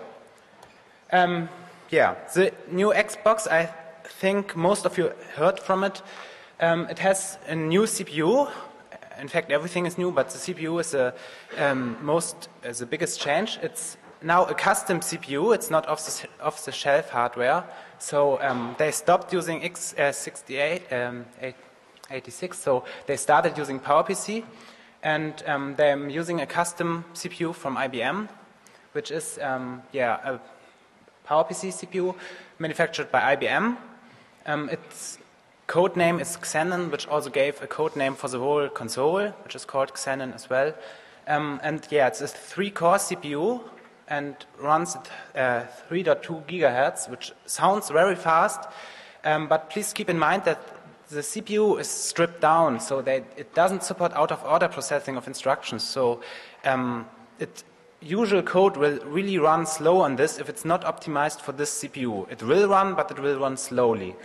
um, yeah, the new Xbox, I think most of you heard from it. Um, it has a new C P U. In fact, everything is new, but the C P U is the um, most, uh, the biggest change. It's now a custom C P U. It's not off the, off the shelf hardware. So um, they stopped using x sixty-eight, um, eighty-six. So they started using PowerPC, and um, they're using a custom C P U from I B M, which is um, yeah. A PowerPC C P U manufactured by I B M. Um, its code name is Xenon, which also gave a code name for the whole console, which is called Xenon as well. Um, and yeah, it's a three-core C P U and runs at uh, three point two gigahertz, which sounds very fast. Um, but please keep in mind that the C P U is stripped down, so that it doesn't support out-of-order processing of instructions. So um, it usual code will really run slow on this if it's not optimized for this C P U. It will run, but it will run slowly.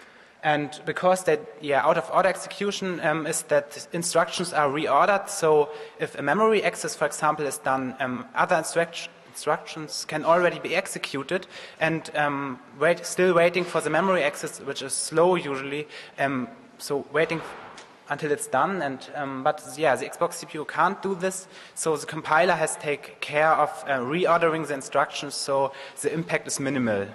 And because that, yeah, out-of-order execution um, is that instructions are reordered, so if a memory access, for example, is done, um, other instruct instructions can already be executed, and um, wait, still waiting for the memory access, which is slow usually, um, so waiting until it's done, and um, but yeah, the Xbox C P U can't do this, so the compiler has to take care of uh, reordering the instructions, so the impact is minimal.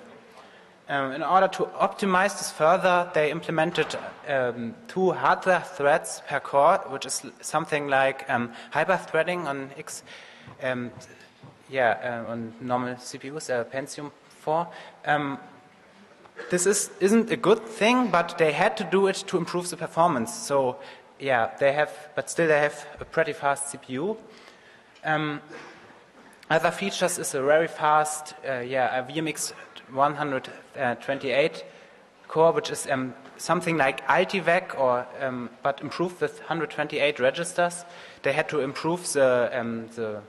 Um, in order to optimize this further, they implemented um, two hardware threads per core, which is something like um, hyper-threading on X, um, yeah, uh, on normal C P Us, uh, Pentium four. Um, This is, isn't a good thing, but they had to do it to improve the performance. So, yeah, they have, but still they have a pretty fast C P U. Um, other features is a very fast, uh, yeah, a V M X one twenty-eight core, which is um, something like Altivec, or um, but improved with one hundred twenty-eight registers. They had to improve the um, the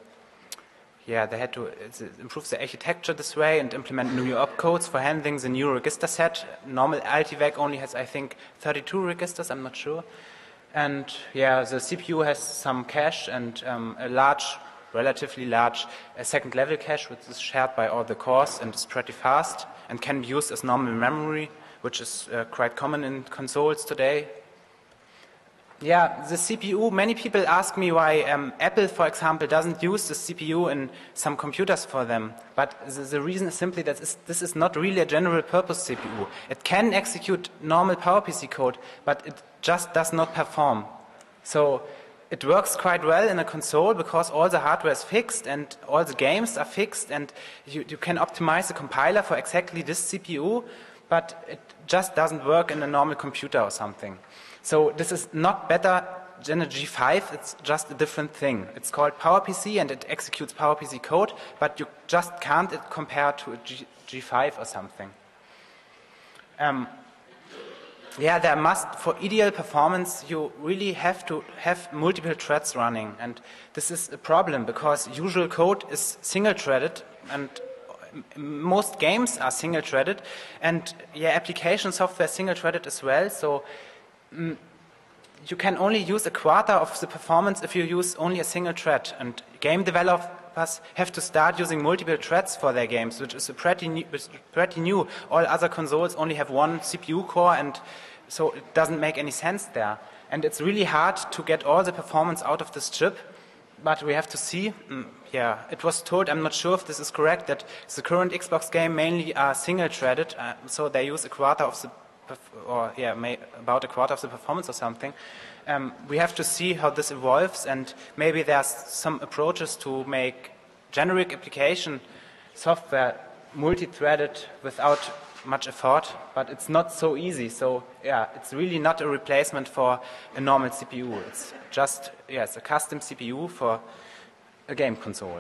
Yeah, they had to improve the architecture this way and implement new opcodes for handling the new register set. Normal Altivec only has, I think, thirty-two registers, I'm not sure. And yeah, the C P U has some cache and um, a large, relatively large uh, second level cache, which is shared by all the cores and is pretty fast and can be used as normal memory, which is uh, quite common in consoles today. Yeah, the C P U, many people ask me why um, Apple, for example, doesn't use the C P U in some computers for them. But the, the reason is simply that this is not really a general purpose C P U. It can execute normal PowerPC code, but it just does not perform. So it works quite well in a console because all the hardware is fixed and all the games are fixed, and you, you can optimize the compiler for exactly this C P U, but it just doesn't work in a normal computer or something. So this is not better than a G five, it's just a different thing. It's called PowerPC and it executes PowerPC code, but you just can't compare to a G, G5 or something. Um, yeah, there must, for ideal performance, you really have to have multiple threads running, and this is a problem because usual code is single-threaded, and most games are single-threaded, and yeah, application software is single-threaded as well, so mm, you can only use a quarter of the performance if you use only a single thread, and game developers have to start using multiple threads for their games, which is a pretty new, pretty new. All other consoles only have one C P U core, and so it doesn't make any sense there. And it's really hard to get all the performance out of this chip, but we have to see. Mm, yeah, it was told, I'm not sure if this is correct, that the current Xbox game mainly are single-threaded, uh, so they use a quarter of the or yeah, may, about a quarter of the performance or something. Um, we have to see how this evolves, and maybe there's some approaches to make generic application software multi-threaded without much effort, but it's not so easy. So yeah, it's really not a replacement for a normal C P U. It's just yeah, it's a custom C P U for a game console.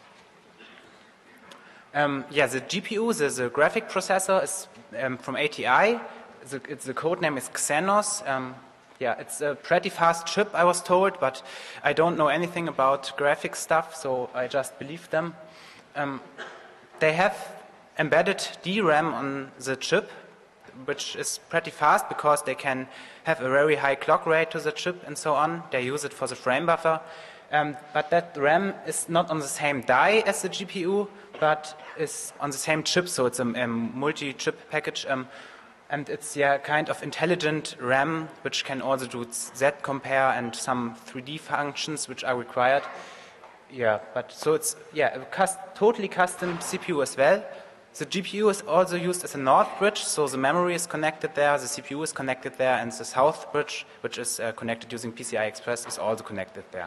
Um, yeah, the G P U, the, the graphic processor, is um, from A T I. The, it's, the code name is Xenos. Um, yeah, it's a pretty fast chip, I was told, but I don't know anything about graphic stuff, so I just believe them. Um, they have embedded D RAM on the chip, which is pretty fast because they can have a very high clock rate to the chip and so on. They use it for the frame buffer. Um, but that RAM is not on the same die as the G P U, but is on the same chip, so it's a, a multi-chip package. Um, And it's yeah kind of intelligent RAM, which can also do Z-compare and some three D functions which are required. Yeah, but so it's yeah a cust totally custom C P U as well. The G P U is also used as a north bridge, so the memory is connected there, the C P U is connected there, and the south bridge, which is uh, connected using P C I Express, is also connected there.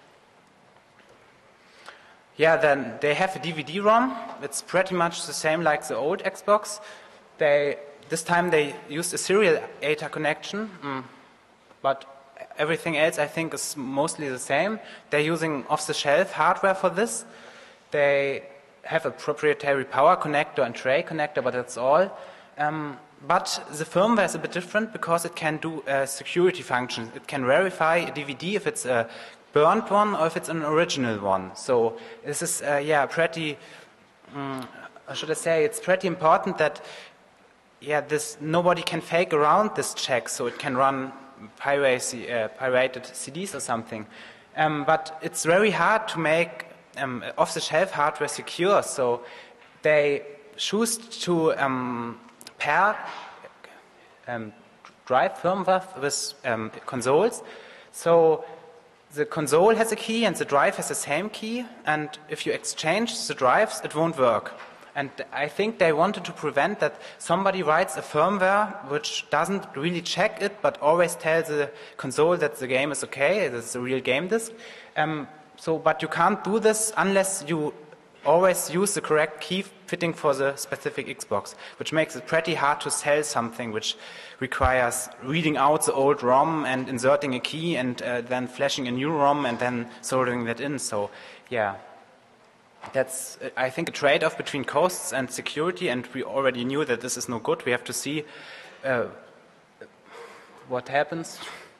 Yeah, then they have a D V D ROM. It's pretty much the same like the old Xbox. They This time they used a serial A T A connection, mm, but everything else I think is mostly the same. They're using off-the-shelf hardware for this. They have a proprietary power connector and tray connector, but that's all. Um, but the firmware is a bit different because it can do uh, security functions. It can verify a D V D if it's a burnt one or if it's an original one. So this is uh, yeah pretty. Um, should I say it's pretty important that. Yeah, this nobody can fake around this check, so it can run piracy, uh, pirated C Ds or something. Um, but it's very hard to make um, off-the-shelf hardware secure, so they choose to um, pair um, drive firmware with um, consoles. So the console has a key and the drive has the same key, and if you exchange the drives, it won't work. And I think they wanted to prevent that somebody writes a firmware which doesn't really check it, but always tells the console that the game is okay, it's a real game disk. Um, so, but you can't do this unless you always use the correct key fitting for the specific Xbox, which makes it pretty hard to sell something which requires reading out the old ROM and inserting a key and uh, then flashing a new ROM and then soldering that in. So, yeah. That's, I think, a trade-off between costs and security, and we already knew that this is no good. We have to see uh, what happens.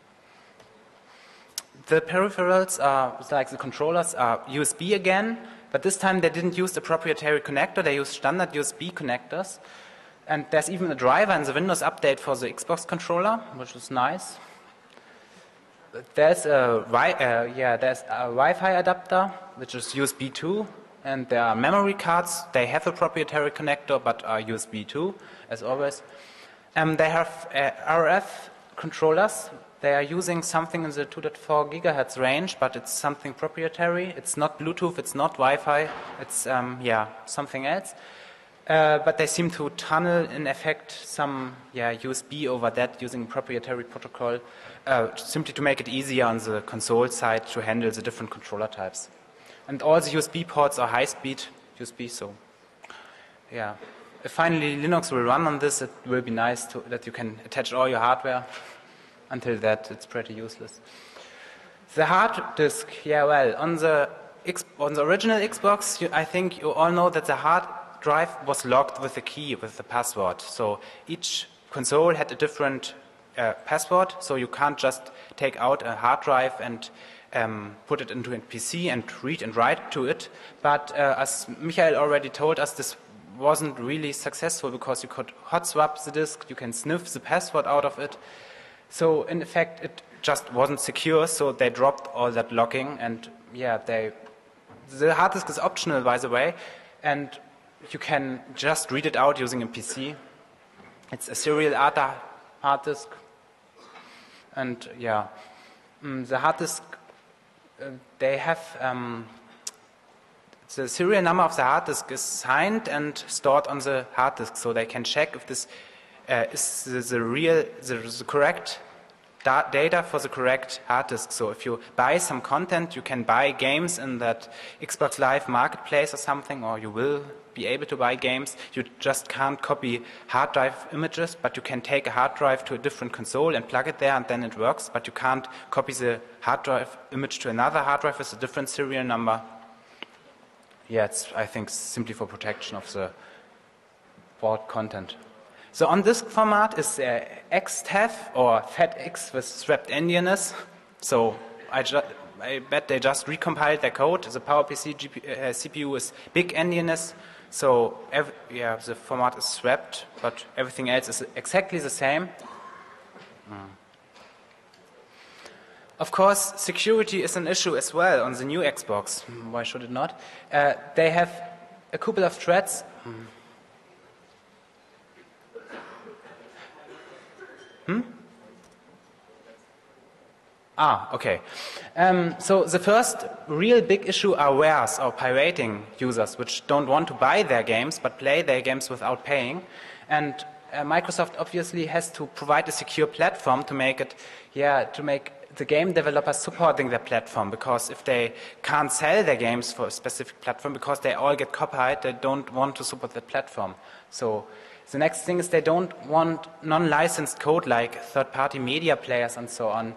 The peripherals are, like the controllers, are U S B again, but this time they didn't use the proprietary connector, they used standard U S B connectors. And there's even a driver in the Windows update for the Xbox controller, which is nice. There's a, uh, yeah, there's a Wi-Fi adapter, which is U S B two. And there are memory cards. They have a proprietary connector, but are U S B two, as always. Um, they have uh, R F controllers. They are using something in the two point four gigahertz range, but it's something proprietary. It's not Bluetooth, it's not Wi-Fi. It's, um, yeah, something else. Uh, but they seem to tunnel, in effect, some yeah, U S B over that using proprietary protocol, uh, simply to make it easier on the console side to handle the different controller types. And all the U S B ports are high-speed U S B, so yeah. If finally Linux will run on this, it will be nice to, that you can attach all your hardware. Until that, it's pretty useless. The hard disk, yeah, well, on the, X, on the original Xbox, you, I think you all know that the hard drive was locked with a key, with the password. So each console had a different uh, password, so you can't just take out a hard drive and um, put it into a P C and read and write to it. But uh, as Michael already told us, this wasn't really successful because you could hot swap the disk, you can sniff the password out of it. So in effect, it just wasn't secure, so they dropped all that locking, and yeah, they, the hard disk is optional, by the way, and you can just read it out using a P C. It's a serial A T A hard disk. And yeah, mm, the hard disk, uh, they have, um, the serial number of the hard disk is signed and stored on the hard disk, so they can check if this uh, is the, the real, the, the correct da data for the correct hard disk. So if you buy some content, you can buy games in that Xbox Live marketplace or something, or you will be able to buy games. You just can't copy hard drive images, but you can take a hard drive to a different console and plug it there, and then it works. But you can't copy the hard drive image to another hard drive with a different serial number. Yeah, it's, I think, simply for protection of the bought content. So on disk format is uh, X T A F or FATX with swapped endianness. So I, I bet they just recompiled their code. The PowerPC G P uh, C P U is big endianness. So ev yeah, the format is swapped, but everything else is exactly the same. Mm. Of course, security is an issue as well on the new Xbox. Why should it not? Uh, they have a couple of threads. Mm. Hmm? Ah, okay. Um, so the first real big issue are wares or pirating users, which don't want to buy their games but play their games without paying. And uh, Microsoft obviously has to provide a secure platform to make it, yeah, to make the game developers supporting their platform, because if they can't sell their games for a specific platform because they all get copyright, they don't want to support that platform. So the next thing is they don't want non-licensed code like third-party media players and so on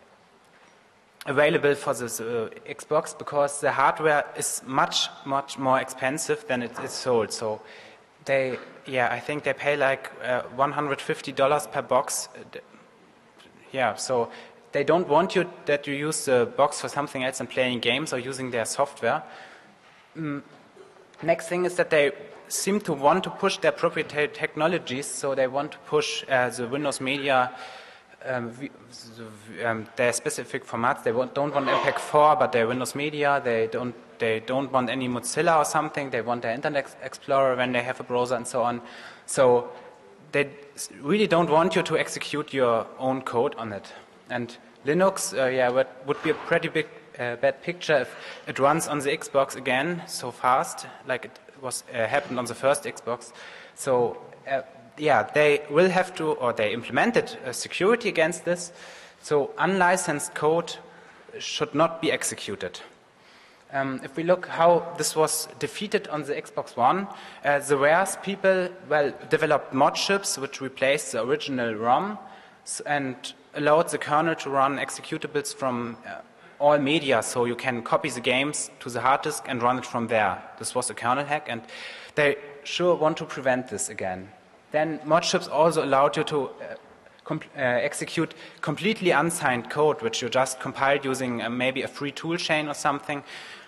available for this uh, Xbox, because the hardware is much, much more expensive than it is sold. So they, yeah, I think they pay like uh, one hundred fifty dollars per box. Yeah, so they don't want you that you use the box for something else than playing games or using their software. Mm. Next thing is that they seem to want to push their proprietary technologies, so they want to push uh, the Windows Media, um, um, their specific formats. They want, don't want M P E G four, but their Windows Media. They don't, they don't want any Mozilla or something. They want their Internet Explorer when they have a browser and so on. So they really don't want you to execute your own code on it. And Linux, uh, yeah, would, would be a pretty big uh, bad picture if it runs on the Xbox again so fast, like it was uh, happened on the first Xbox. So uh, yeah, they will have to, or they implemented uh, security against this. So unlicensed code should not be executed. Um, if we look how this was defeated on the Xbox One, uh, the wares people well developed mod chips which replaced the original ROM and allowed the kernel to run executables from uh, all media, so you can copy the games to the hard disk and run it from there. This was a kernel hack, and they sure want to prevent this again. Then mod chips also allowed you to uh, com uh, execute completely unsigned code, which you just compiled using uh, maybe a free tool chain or something.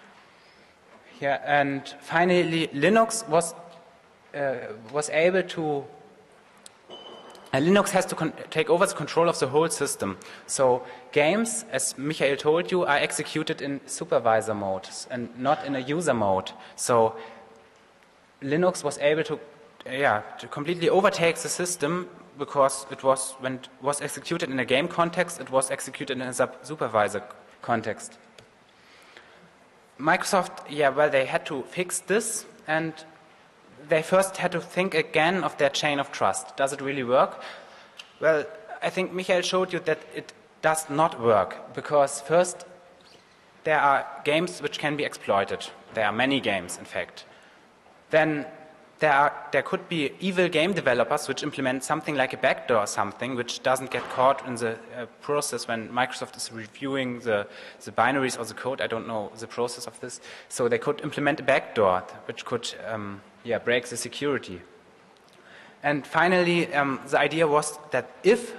Yeah, and finally, Linux was uh, was able to. Uh, Linux has to take over the control of the whole system. So games, as Michael told you, are executed in supervisor mode and not in a user mode. So Linux was able to, uh, yeah, to completely overtake the system, because it was, when it was executed in a game context, it was executed in a supervisor context. Microsoft, yeah, well, they had to fix this, and they first had to think again of their chain of trust. Does it really work? Well, I think Michael showed you that it does not work, because first, there are games which can be exploited. There are many games, in fact. Then there, are, there could be evil game developers which implement something like a backdoor or something which doesn't get caught in the uh, process when Microsoft is reviewing the, the binaries or the code. I don't know the process of this. So they could implement a backdoor which could um, yeah, break the security. And finally, um, the idea was that if,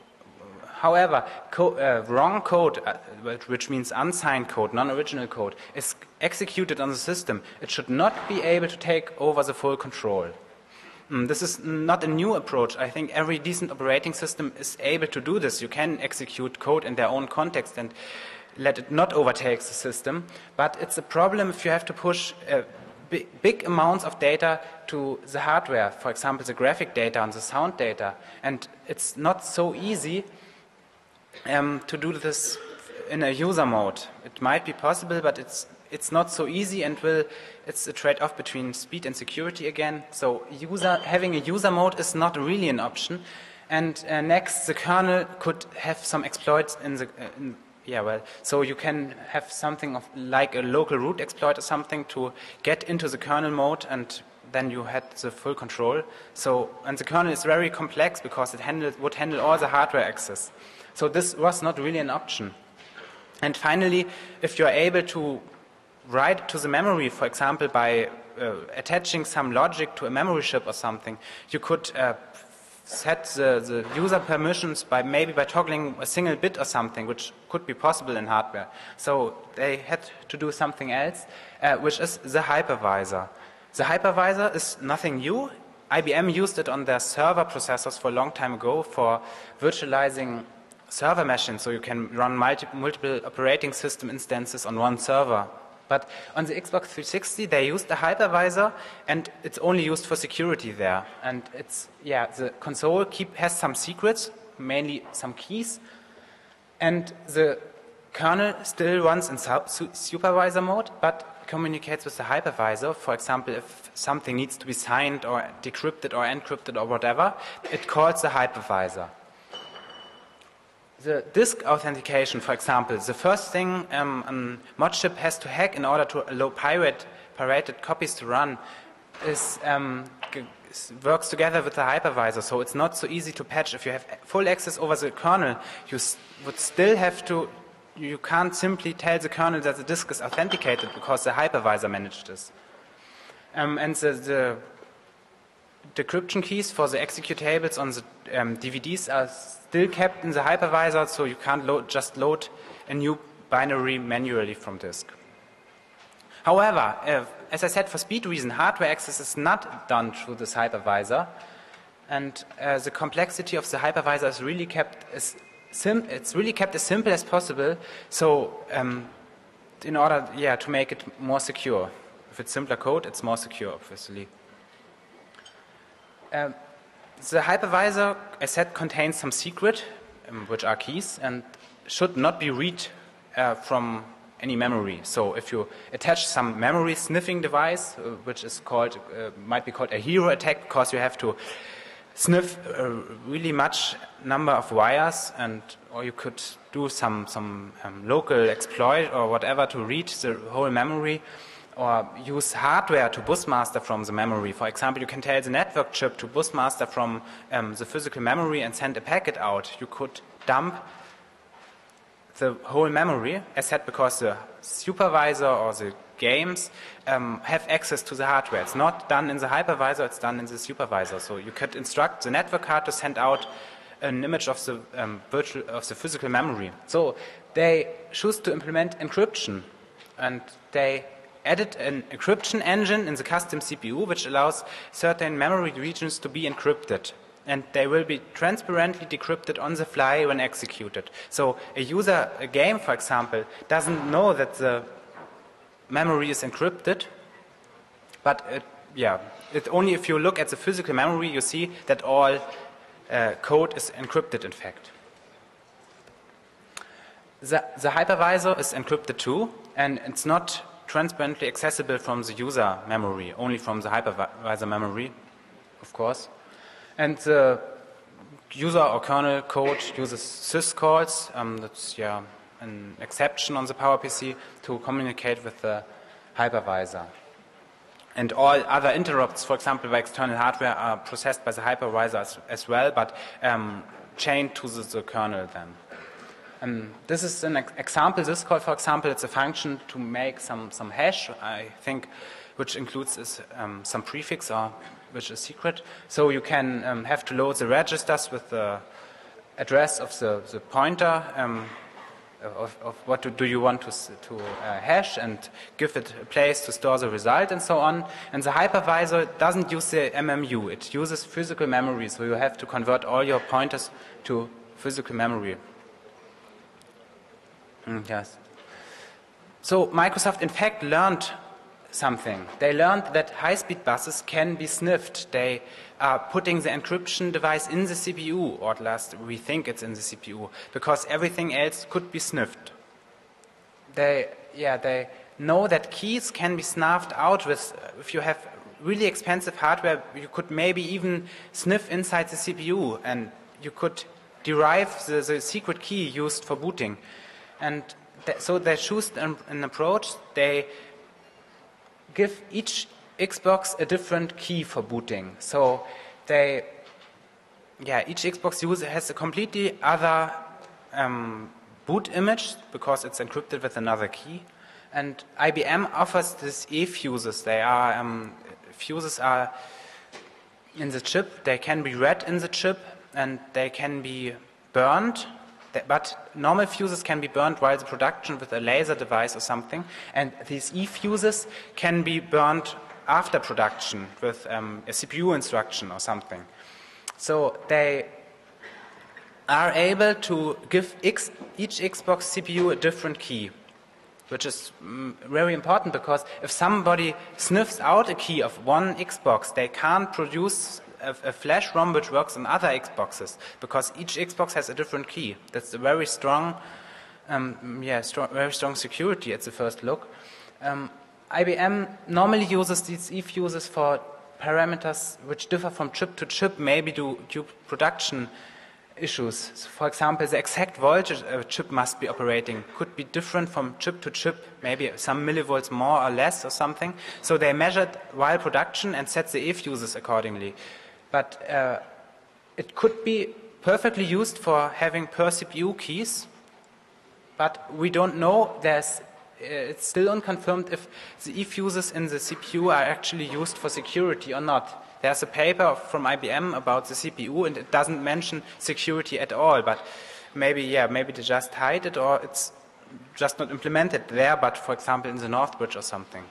however, co uh, wrong code, uh, which means unsigned code, non-original code, is executed on the system, it should not be able to take over the full control. Mm, this is not a new approach. I think every decent operating system is able to do this. You can execute code in their own context and let it not overtake the system. But it's a problem if you have to push uh, big, big amounts of data to the hardware, for example, the graphic data and the sound data. And it's not so easy Um, to do this in a user mode. It might be possible, but it's it's not so easy, and will it's a trade-off between speed and security again. So user having a user mode is not really an option. And uh, next, the kernel could have some exploits in the uh, in, yeah well. So you can have something of like a local root exploit or something to get into the kernel mode, and then you had the full control. So and the kernel is very complex because it handled, would handle all the hardware access. So this was not really an option. And finally, if you're able to write to the memory, for example, by uh, attaching some logic to a memory chip or something, you could uh, set the, the user permissions by maybe by toggling a single bit or something, which could be possible in hardware. So they had to do something else, uh, which is the hypervisor. The hypervisor is nothing new. I B M used it on their server processors for a long time ago for virtualizing server machines, so you can run multi multiple operating system instances on one server. But on the Xbox three sixty, they used a hypervisor, and it's only used for security there. And it's, yeah, the console keep, has some secrets, mainly some keys, and the kernel still runs in supervisor mode, but communicates with the hypervisor. For example, if something needs to be signed or decrypted or encrypted or whatever, it calls the hypervisor. The disk authentication, for example, the first thing um, a mod chip has to hack in order to allow pirate, pirated copies to run is um, works together with the hypervisor. So it's not so easy to patch. If you have full access over the kernel, you would still have to, you can't simply tell the kernel that the disk is authenticated because the hypervisor managed this. Um, and the, the decryption keys for the executables on the um, D V Ds are still kept in the hypervisor, so you can't load, just load a new binary manually from disk. However, uh, as I said, for speed reason, hardware access is not done through this hypervisor, and uh, the complexity of the hypervisor is really kept as sim it's really kept as simple as possible. So, um, in order, yeah, to make it more secure. If it's simpler code, it's more secure, obviously. Uh, the hypervisor, as said, contains some secret, um, which are keys, and should not be read uh, from any memory. So if you attach some memory sniffing device, uh, which is called, uh, might be called a hero attack, because you have to sniff a really much number of wires, and or you could do some some um, local exploit or whatever to read the whole memory, or use hardware to busmaster from the memory. For example, you can tell the network chip to busmaster from um, the physical memory and send a packet out. You could dump the whole memory, as said, because the supervisor or the games um, have access to the hardware. It's not done in the hypervisor, it's done in the supervisor. So you could instruct the network card to send out an image of the um, virtual of the physical memory. So they choose to implement encryption, and they added an encryption engine in the custom C P U, which allows certain memory regions to be encrypted. And they will be transparently decrypted on the fly when executed. So a user, a game, for example, doesn't know that the memory is encrypted, but it, yeah, it only if you look at the physical memory, you see that all uh, code is encrypted, in fact. The, the hypervisor is encrypted too, and it's not transparently accessible from the user memory, only from the hypervisor memory, of course. And the user or kernel code uses syscalls. Um, that's yeah, an exception on the PowerPC to communicate with the hypervisor. And all other interrupts, for example, by external hardware, are processed by the hypervisor as, as well, but um, chained to the, the kernel then. Um, this is an ex example. This call, for example, it's a function to make some, some hash, I think, which includes this, um, some prefix or which is secret. So you can um, have to load the registers with the address of the, the pointer um, of, of what do, do you want to, to uh, hash, and give it a place to store the result and so on. And the hypervisor doesn't use the M M U. It uses physical memory, so you have to convert all your pointers to physical memory. Mm, yes. So Microsoft in fact learned something. They learned that high-speed buses can be sniffed. They are putting the encryption device in the C P U, or at last we think it's in the C P U, because everything else could be sniffed. They, yeah, they know that keys can be snuffed out with, if you have really expensive hardware, you could maybe even sniff inside the C P U, and you could derive the, the secret key used for booting. And th so they choose an, an approach. They give each Xbox a different key for booting. So they, yeah, each Xbox user has a completely other um, boot image because it's encrypted with another key. And I B M offers these E-fuses. They are um, fuses are in the chip. They can be read in the chip, and they can be burned. But normal fuses can be burned while the production with a laser device or something, and these E-fuses can be burned after production with um, a C P U instruction or something. So they are able to give X, each Xbox C P U a different key, which is mm, very important, because if somebody sniffs out a key of one Xbox, they can't produce a, a flash ROM which works on other Xboxes, because each Xbox has a different key. That's a very strong, um, yeah, strong, very strong security at the first look. Um, I B M normally uses these E-fuses for parameters which differ from chip to chip, maybe due to production issues. So for example, the exact voltage a chip must be operating could be different from chip to chip, maybe some millivolts more or less or something. So they measured while production and set the E-fuses accordingly. But uh, it could be perfectly used for having per C P U keys, but we don't know. There's, uh, it's still unconfirmed if the E-fuses in the C P U are actually used for security or not. There's a paper from I B M about the C P U, and it doesn't mention security at all, but maybe, yeah, maybe they just hide it, or it's just not implemented there, but for example in the Northbridge or something.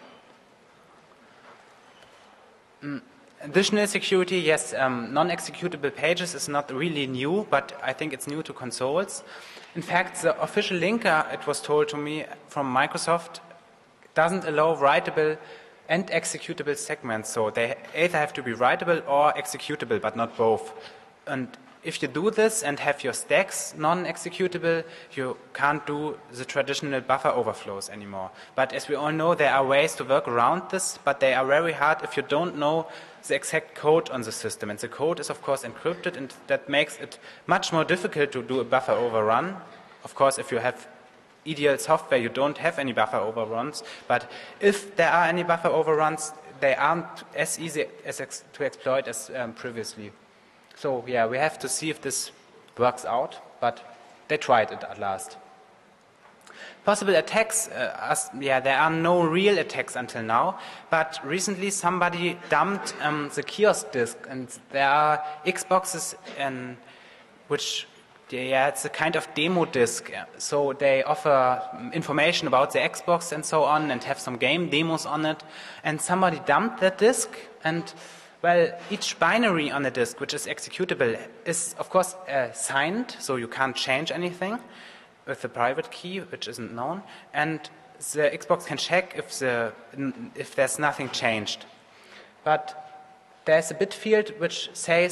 Mm. Additional security, yes, um, non-executable pages is not really new, but I think it's new to consoles. In fact, the official linker, it was told to me from Microsoft, doesn't allow writable and executable segments, so they either have to be writable or executable, but not both. And if you do this and have your stacks non-executable, you can't do the traditional buffer overflows anymore. But as we all know, there are ways to work around this, but they are very hard if you don't know the exact code on the system. And the code is, of course, encrypted, and that makes it much more difficult to do a buffer overrun. Of course, if you have ideal software, you don't have any buffer overruns. But if there are any buffer overruns, they aren't as easy as ex to exploit as um, previously. So, yeah, we have to see if this works out, but they tried it at last. Possible attacks, uh, as, yeah, there are no real attacks until now, but recently somebody dumped um, the kiosk disk, and there are Xboxes in which, yeah, it's a kind of demo disk, so they offer information about the Xbox and so on, and have some game demos on it, and somebody dumped that disk, and well, each binary on the disk, which is executable, is of course uh, signed, so you can't change anything with the private key, which isn't known, and the Xbox can check if the if there's nothing changed. But there's a bit field which says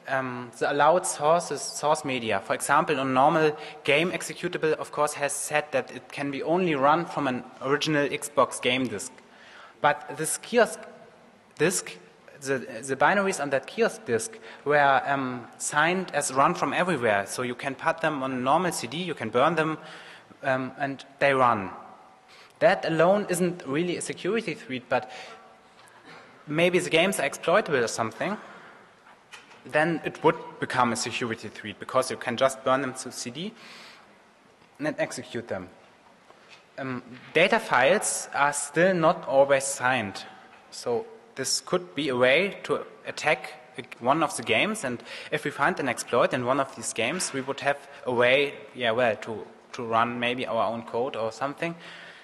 um, the allowed sources, source media. For example, a normal game executable, of course, has said that it can be only run from an original Xbox game disk. But this kiosk disk, the, the binaries on that kiosk disk were um, signed as run from everywhere. So you can put them on a normal C D, you can burn them, um, and they run. That alone isn't really a security threat, but maybe the games are exploitable or something, then it would become a security threat because you can just burn them to C D and execute them. Um, data files are still not always signed, so this could be a way to attack one of the games, and if we find an exploit in one of these games, we would have a way, yeah, well, to, to run maybe our own code or something.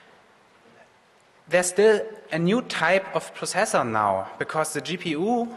There's still a new type of processor now, because the G P U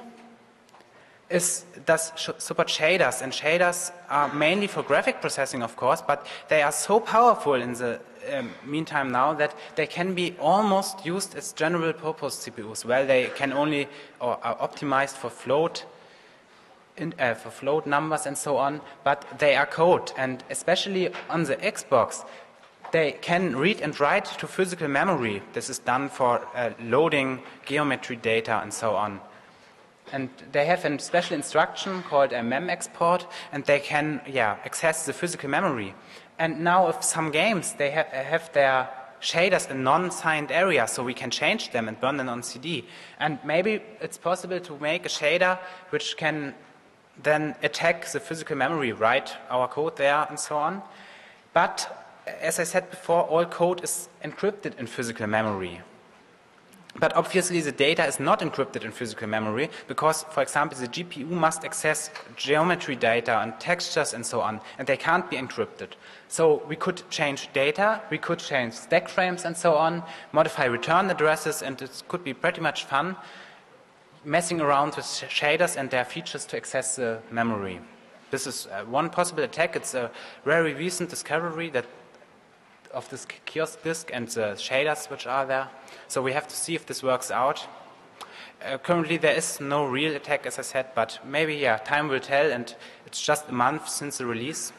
is, does support shaders, and shaders are mainly for graphic processing, of course, but they are so powerful in the um, meantime now that they can be almost used as general purpose C P Us. Well, they can only, or are optimized for float, in, uh, for float numbers and so on, but they are code, and especially on the Xbox, they can read and write to physical memory. This is done for uh, loading geometry data and so on. And they have a special instruction called a mem export, and they can, yeah, access the physical memory. And now, if some games they ha have their shaders in non-signed areas, so we can change them and burn them on C D. And maybe it's possible to make a shader which can then attack the physical memory, write our code there, and so on. But as I said before, all code is encrypted in physical memory. But obviously the data is not encrypted in physical memory because, for example, the G P U must access geometry data and textures and so on, and they can't be encrypted. So we could change data, we could change stack frames and so on, modify return addresses, and it could be pretty much fun messing around with shaders and their features to access the memory. This is uh, one possible attack. It's a very recent discovery that of this kiosk disk and the shaders which are there. So we have to see if this works out. Uh, currently there is no real attack, as I said, but maybe, yeah, time will tell, and it's just a month since the release.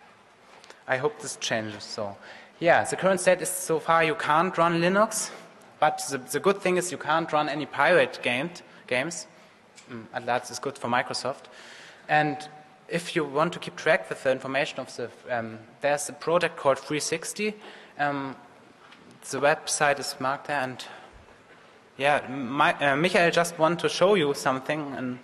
I hope this changes. So, yeah, the current state is so far you can't run Linux, but the, the good thing is you can't run any pirate game, games. Mm, at last is good for Microsoft. And if you want to keep track with the information of the, um, there's a project called three sixty. Um, the website is marked there, and yeah, my, uh, Michael just want to show you something. And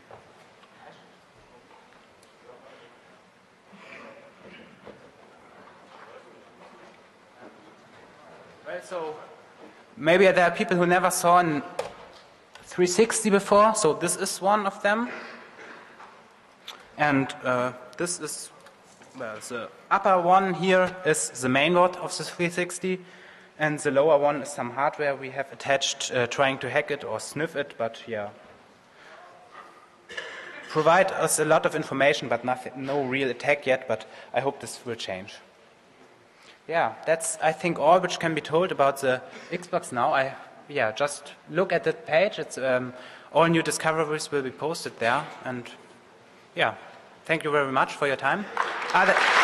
well, so maybe there are people who never saw an three sixty before, so this is one of them. And uh, this is, well, the upper one here is the mainboard of the three sixty, and the lower one is some hardware we have attached, uh, trying to hack it or sniff it, but yeah. Provide us a lot of information, but nothing, no real attack yet, but I hope this will change. Yeah, that's, I think, all which can be told about the Xbox now. I, yeah, just look at that page. It's, um, all new discoveries will be posted there, and yeah, thank you very much for your time. Are there